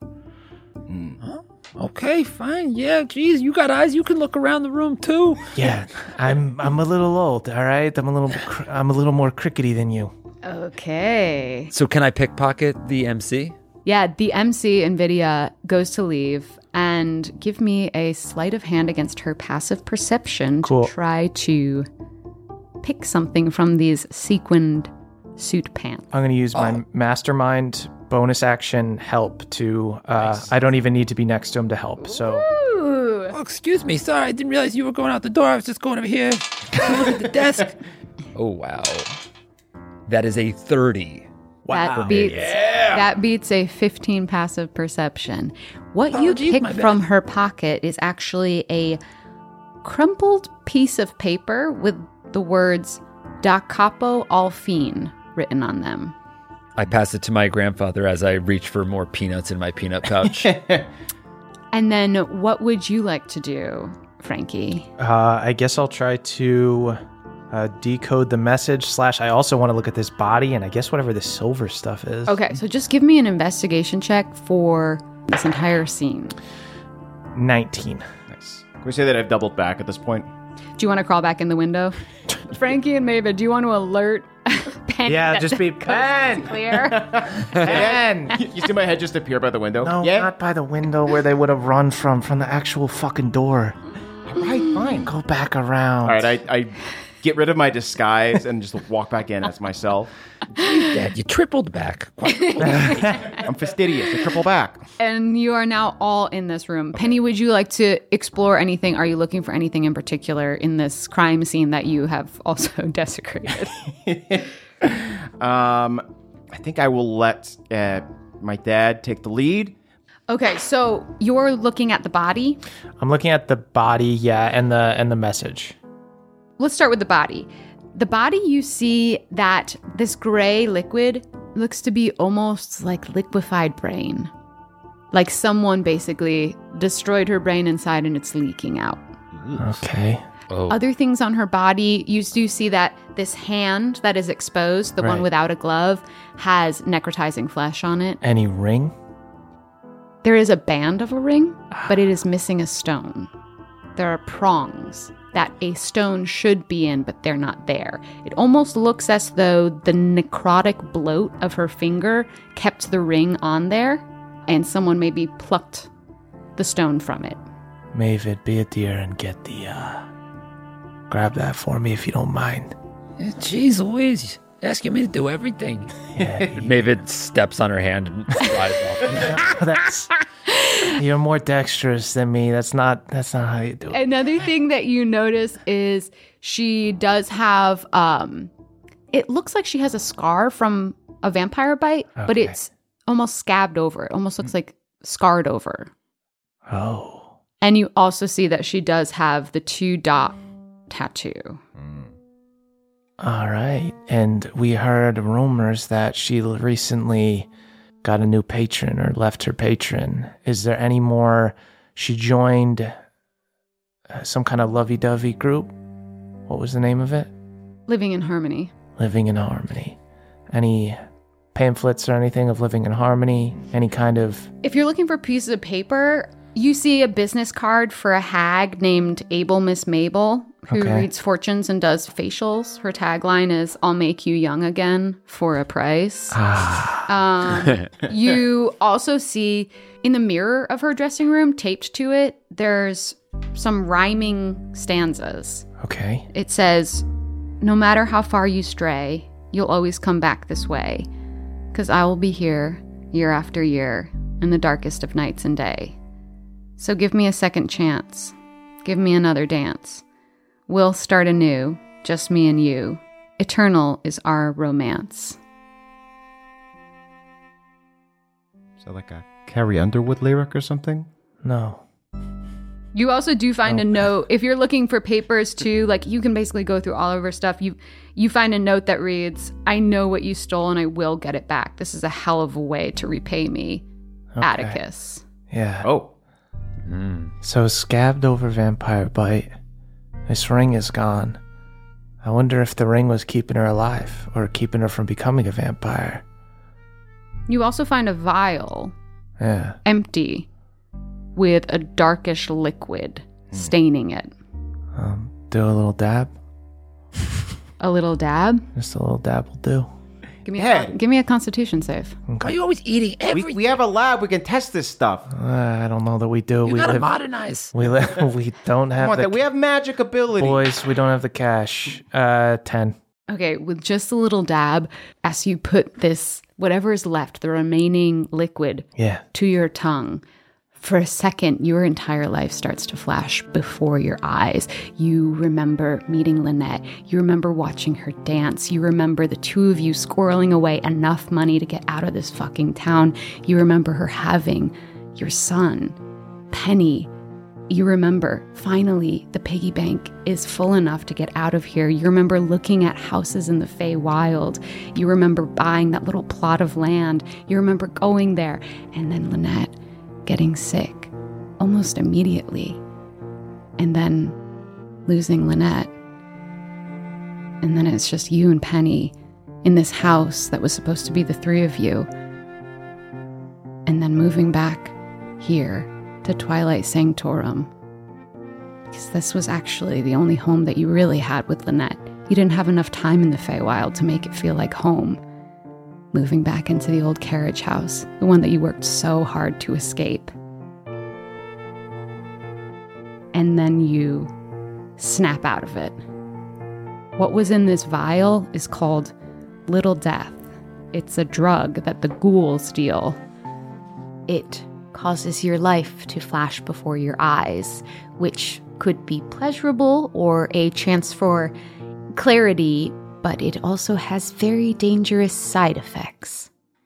Okay, fine. Yeah, geez, you got eyes. You can look around the room too. Yeah, I'm I'm a little old, all right? I'm a little cr- I'm a little more crickety than you. Okay. So can I pickpocket the M C? Yeah, the M C, NVIDIA, goes to leave and give me a sleight of hand against her passive perception Cool. to try to pick something from these sequined suit pants. I'm going to use my mastermind bonus action help to. Uh, I don't even need to be next to him to help. So Ooh. Oh, excuse me. Sorry, I didn't realize you were going out the door. I was just going over here. Look at the desk. Oh, wow. That is a thirty. That beats that beats a fifteen passive perception. What you Oh, geez, pick my bad. from her pocket is actually a crumpled piece of paper with the words Da Capo al Fin written on them. I pass it to my grandfather as I reach for more peanuts in my peanut pouch. And then what would you like to do, Frankie? uh, I guess I'll try to uh, decode the message. Slash, I also want to look at this body and I guess whatever this silver stuff is. Okay, so just give me an investigation check for this entire scene. nineteen. Nice. Can we say that I've doubled back at this point? Do you want to crawl back in the window? Frankie and Maven, do you want to alert Penny? Yeah, that just be the coast is clear. Pen. You, you see my head just appear by the window? No, yeah. not by the window where they would have run from, from the actual fucking door. Right, fine. Go back around. All right, I, I get rid of my disguise and just walk back in as myself. Dad, you tripled back. I'm fastidious. I triple back. And you are now all in this room. Penny, would you like to explore anything? Are you looking for anything in particular in this crime scene that you have also desecrated? Um, I think I will let uh, my dad take the lead. Okay, so you're looking at the body. I'm looking at the body, yeah, and the and the message. Let's start with the body. The body, you see that this gray liquid looks to be almost like liquefied brain. Like someone basically destroyed her brain inside and it's leaking out. Okay. Oh, Other things on her body, you do see that this hand that is exposed, the one Right. without a glove, has necrotizing flesh on it. Any ring? There is a band of a ring, but it is missing a stone. There are prongs that a stone should be in, but they're not there. It almost looks as though the necrotic bloat of her finger kept the ring on there, and someone maybe plucked the stone from it. Mavid, be a dear and get the, uh, grab that for me if you don't mind. Jeez Louise, asking me to do everything. Mavid steps on her hand and flies off. That's, you're more dexterous than me. That's not, that's not how you do it. Another thing that you notice is she does have, um, it looks like she has a scar from a vampire bite, but Okay. it's almost scabbed over. It almost looks like scarred over. Oh. And you also see that she does have the two dot tattoo. All right. And we heard rumors that she l- recently got a new patron or left her patron. Is there any more? She joined uh, some kind of lovey-dovey group. What was the name of it? Living in Harmony. Living in Harmony. Any pamphlets or anything of Living in Harmony? Any kind of... If you're looking for pieces of paper, you see a business card for a hag named Able Miss Mabel, who Okay. reads fortunes and does facials. Her tagline is, I'll make you young again for a price. um, you also see in the mirror of her dressing room, taped to it, there's some rhyming stanzas. Okay. It says, no matter how far you stray, you'll always come back this way, because I will be here year after year in the darkest of nights and day. So give me a second chance. Give me another dance. We'll start anew, just me and you. Eternal is our romance. Is that like a Carrie Underwood lyric or something? No. You also do find a note, if you're looking for papers too, like you can basically go through all of her stuff. You you find a note that reads, I know what you stole and I will get it back. This is a hell of a way to repay me, Okay. Atticus. Yeah. Oh. So scabbed over vampire bite. This ring is gone. I wonder if the ring was keeping her alive or keeping her from becoming a vampire. You also find a vial, Yeah. empty, with a darkish liquid staining it. Um, do a little dab. A little dab. Just a little dab will do. Give me a, Hey. give me a constitution save. Why are you always eating We, everything? we have a lab. We can test this stuff. Uh, I don't know that we do. You we gotta live. modernize. We live. We don't have Come on, the we have magic ability. boys. We don't have the cash. Uh, ten. Okay, with just a little dab, as you put this, whatever is left, the remaining liquid, Yeah. to your tongue, for a second, your entire life starts to flash before your eyes. You remember meeting Lynette. You remember watching her dance. You remember the two of you squirreling away enough money to get out of this fucking town. You remember her having your son, Penny. You remember, finally, the piggy bank is full enough to get out of here. You remember looking at houses in the Feywild. You remember buying that little plot of land. You remember going there. And then Lynette getting sick almost immediately. And then losing Lynette. And then it's just you and Penny in this house that was supposed to be the three of you. And then moving back here to Twilight Sanctorum, because this was actually the only home that you really had with Lynette. You didn't have enough time in the Feywild to make it feel like home. Moving back into the old carriage house, the one that you worked so hard to escape. And then you snap out of it. What was in this vial is called Little Death. It's a drug that the ghouls deal. It causes your life to flash before your eyes, which could be pleasurable or a chance for clarity, but it also has very dangerous side effects.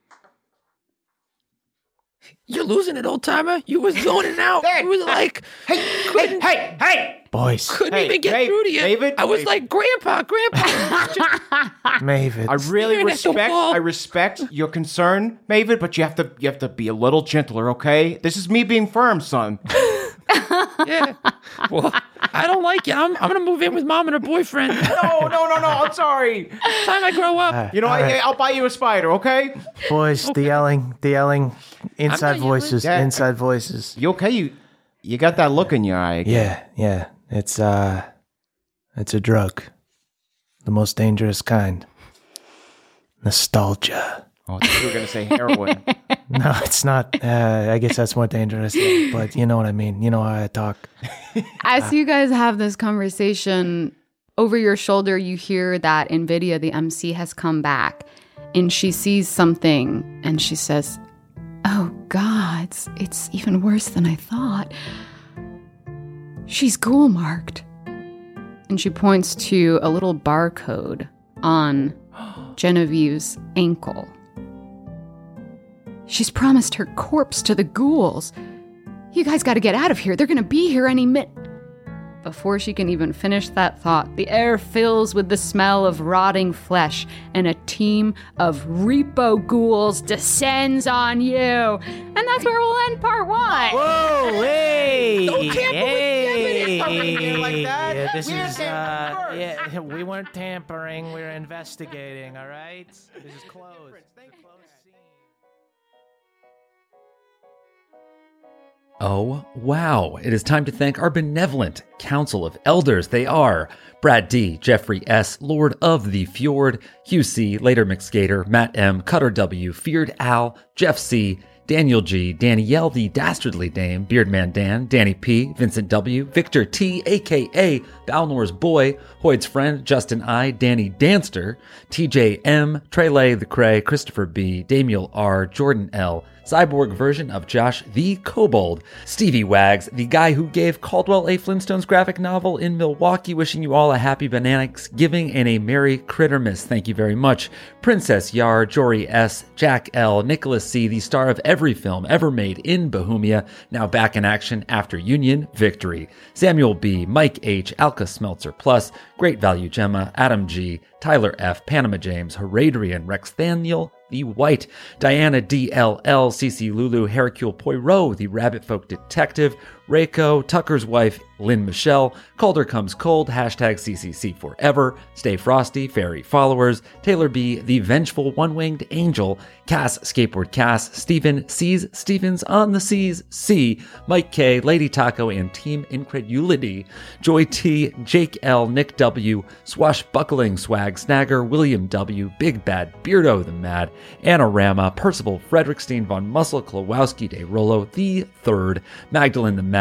You're losing it, old timer. You was zoning out. You was like, Hey, hey, hey, hey! Boys. couldn't Hey, even get hey, through to you. David, I was wait. like, Grandpa, Grandpa. Mavid. I really Staring at the respect wall. I respect your concern, Mavid, but you have to you have to be a little gentler, okay? This is me being firm, son. Yeah. Well, I don't like you. I'm, I'm going to move in with mom and her boyfriend. No, no, no, no. I'm sorry. Time I grow up. You know, I, right. I'll buy you a spider, okay? Boys, the yelling, the yelling, inside yelling. voices, Yeah. inside voices. You okay? You you got that look in your eye again. Yeah, yeah. It's uh it's a drug. The most dangerous kind. Nostalgia. Oh, I thought you were gonna say heroin. No, it's not. Uh, I guess that's more dangerous, though, but you know what I mean. You know how I talk. As you guys have this conversation, over your shoulder, you hear that NVIDIA, the M C, has come back, and she sees something, and she says, "Oh, God, it's, it's even worse than I thought. She's ghoul marked." And she points to a little barcode on Genevieve's ankle. She's promised her corpse to the ghouls. You guys got to get out of here. They're going to be here any minute. Before she can even finish that thought, the air fills with the smell of rotting flesh, and a team of repo ghouls descends on you. And that's where we'll end part one. Whoa, hey! Don't tamper with hey, evidence like that. Yeah, this We is, didn't uh, tamper first. yeah, we weren't tampering, we were investigating, all right? This is closed. It's a closed scene. Oh, wow. It is time to thank our benevolent Council of Elders. They are Brad D., Jeffrey S., Lord of the Fjord, Hugh C., Later McSkater, Matt M., Cutter W., Feared Al, Jeff C., Daniel G., Danielle the Dastardly Dame, Beardman Dan, Danny P., Vincent W., Victor T., a k a. Balnor's Boy, Hoyd's Friend, Justin I., Danny Danster, T J M., Trelay the Cray, Christopher B., Damiel R., Jordan L., cyborg version of Josh the Kobold, Stevie Wags, the guy who gave Caldwell a Flintstones graphic novel in Milwaukee, wishing you all a happy Bananaksgiving and a Merry Crittermas. Thank you very much. Princess Yar, Jory S., Jack L., Nicholas C., the star of every film ever made in Bohemia, now back in action after Union Victory. Samuel B., Mike H., Alka Smeltzer Plus, Great Value Gemma, Adam G., Tyler F., Panama James, Heradrian, Rex Thaniel, the White, Diana D L L, C C Lulu, Hercule Poirot, the Rabbit Folk Detective, Reiko, Tucker's wife, Lynn Michelle, Calder Comes Cold, hashtag C C C Forever, Stay Frosty, Fairy Followers, Taylor B, the Vengeful One-Winged Angel, Cass, Skateboard Cass, Stephen, C's, Stevens on the C's, C, Mike K, Lady Taco, and Team Incredulity, Joy T, Jake L, Nick W, Swashbuckling Swag Snagger, William W, Big Bad Beardo the Mad, Anorama, Percival Frederickstein von Muscle, Klawowski de Rollo the Third, Magdalene the Mad,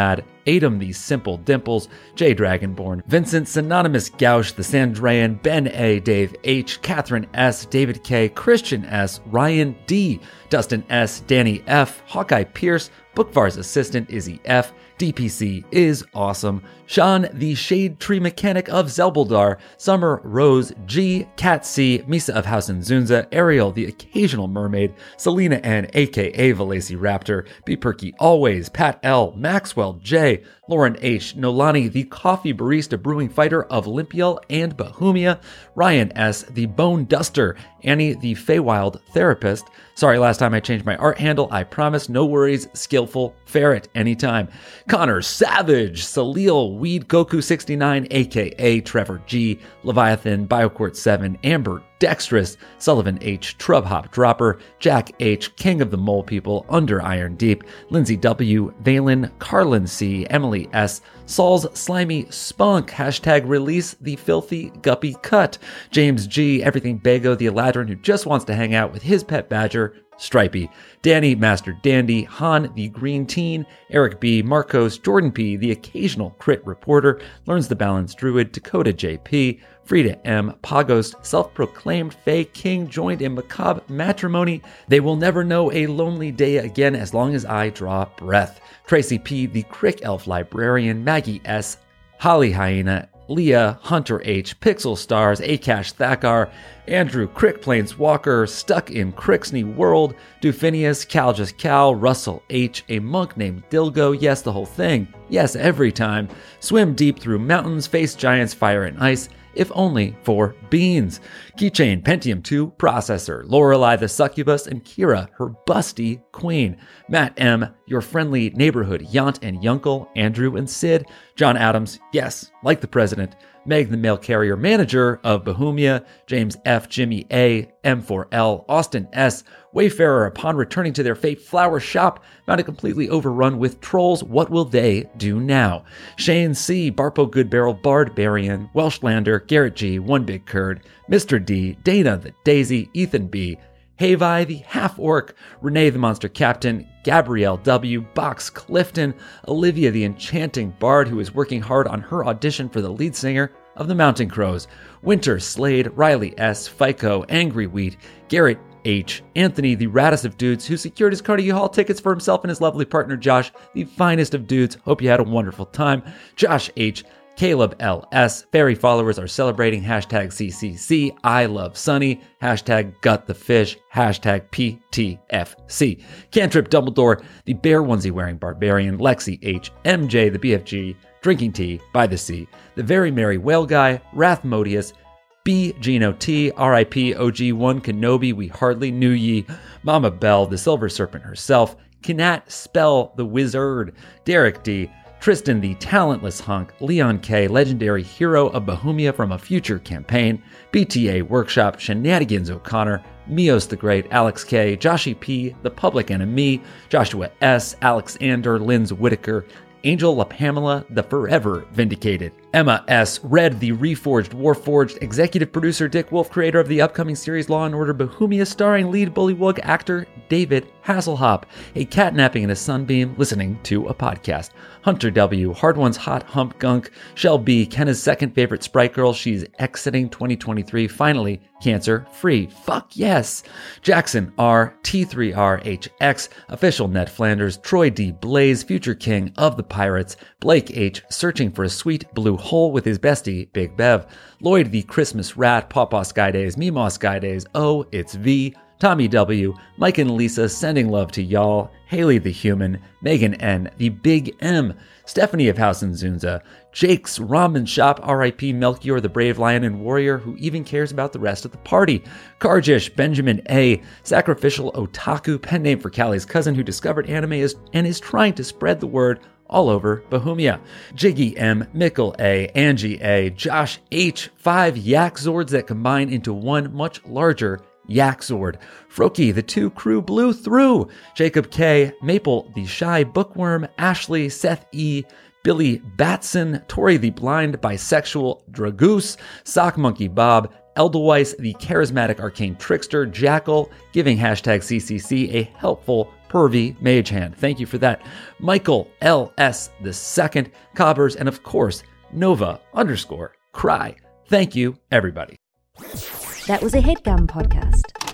Adam the Simple Dimples, J Dragonborn, Vincent Synonymous Gauch, the Sandrayan, Ben A, Dave H, Catherine S, David K, Christian S, Ryan D, Dustin S, Danny F, Hawkeye Pierce, Bookvar's assistant Izzy F, D P C is awesome, Sean the Shade Tree Mechanic of Zelbuldar, Summer Rose G, Cat C, Misa of House and Zunza, Ariel the Occasional Mermaid, Selena N, aka Valacy Raptor, B Perky Always, Pat L, Maxwell J, Lauren H, Nolani the Coffee Barista Brewing Fighter of Olympial and Bohemia, Ryan S, the Bone Duster, Annie the Feywild Therapist. Sorry, last time I changed my art handle. I promise, no worries. Skillful ferret anytime. Connor Savage, Salil Weed Goku sixty-nine, aka Trevor G, Leviathan Bioquart seven, Amber Dexterous, Sullivan H, Trub Hop Dropper, Jack H, King of the Mole People, Under Iron Deep, Lindsay W, Valen, Carlin C, Emily S, Saul's Slimy Spunk, hashtag release the filthy guppy cut, James G, Everything Bago, the Eladrin who just wants to hang out with his pet badger, Stripey, Danny, Master Dandy, Han, the Green Teen, Eric B, Marcos, Jordan P, the Occasional Crit Reporter, Learns the Balance Druid, Dakota J P, Frida M, Pagos, Self-Proclaimed Fae King, joined in macabre matrimony. They will never know a lonely day again as long as I draw breath. Tracy P, the Crick Elf Librarian, Maggie S, Holly Hyena, Leah, Hunter H, Pixel Stars, Akash Thakar, Andrew Crick Planeswalker, Stuck in Crixney World, Dufinius, Cal Just Cal, Russell H, a monk named Dilgo, yes, the whole thing, yes, every time, Swim deep through mountains, face giants, fire and ice, if only for beans. Keychain Pentium two processor, Lorelei the Succubus, and Kira, her busty queen. Matt M, your friendly neighborhood Yant and Yunkel, Andrew and Sid. John Adams, yes, like the president. Meg the mail carrier manager of Bohemia, James F, Jimmy A, M four L, Austin S, Wayfarer upon returning to their fate flower shop, found it completely overrun with trolls. What will they do now? Shane C, Barpo Goodbarrel, Bard Barian, Welshlander, Garrett G, One Big Curd, Mister D, Dana the Daisy, Ethan B, Havi the Half-Orc, Renee the Monster Captain, Gabrielle W, Box Clifton, Olivia the Enchanting Bard who is working hard on her audition for the lead singer of the Mountain Crows, Winter Slade, Riley S, Fico, Angry Wheat, Garrett H, Anthony the Raddest of Dudes who secured his Carnegie Hall tickets for himself and his lovely partner Josh, the finest of dudes. Hope you had a wonderful time. Josh H, Caleb L S, fairy followers are celebrating hashtag C C C, I love Sunny, hashtag gut the fish, hashtag P T F C. Cantrip Dumbledore, the bear onesie wearing barbarian, Lexi H, M J the B F G, drinking tea by the sea, the very merry whale guy, Rathmodius, B Gino T, R I P O G one Kenobi, we hardly knew ye, Mama Bell, the silver serpent herself, Knat Spell the wizard, Derek D, Tristan the talentless hunk, Leon K, legendary hero of Bohemia from a future campaign, B T A Workshop, Shenanigans O'Connor, Mios the Great, Alex K, Joshy P, The Public Enemy, Joshua S, Alexander, Linz Whitaker, Angel La Pamela, the Forever Vindicated, Emma S, Red the Reforged Warforged, executive producer Dick Wolf, creator of the upcoming series Law and Order Bohemia, starring lead bullywug actor David Hasselhoff, a catnapping in a sunbeam, listening to a podcast. Hunter W, Hard One's Hot Hump Gunk, Shell B, Kenna's second favorite Sprite Girl, she's exiting twenty twenty-three, finally, cancer free. Fuck yes. Jackson R, T three R H X, official Ned Flanders, Troy D, Blaze, future king of the pirates, Blake H, searching for a sweet blue hole with his bestie, Big Bev, Lloyd the Christmas Rat, Pawpaw Sky Days, Meemaw Sky Days, oh, it's V, Tommy W, Mike and Lisa sending love to y'all, Haley the Human, Megan N, the Big M, Stephanie of House and Zunza, Jake's Ramen Shop, R I P Melchior the Brave Lion and Warrior who even cares about the rest of the party, Karjish, Benjamin A, Sacrificial Otaku, pen name for Callie's cousin who discovered anime is, and is trying to spread the word all over Bohemia, Jiggy M, Mickle A, Angie A, Josh H, five Yak Zords that combine into one much larger Yak Zord, Froki, the two crew blew through, Jacob K, Maple, the shy bookworm, Ashley, Seth E, Billy Batson, Tori, the blind bisexual Dragoose, Sock Monkey Bob, Edelweiss, the charismatic arcane trickster, Jackal, giving hashtag C C C a helpful Pervy Magehand. Thank you for that. Michael L S the second, Cobbers, and of course, Nova underscore Cry. Thank you, everybody. That was a HeadGum podcast.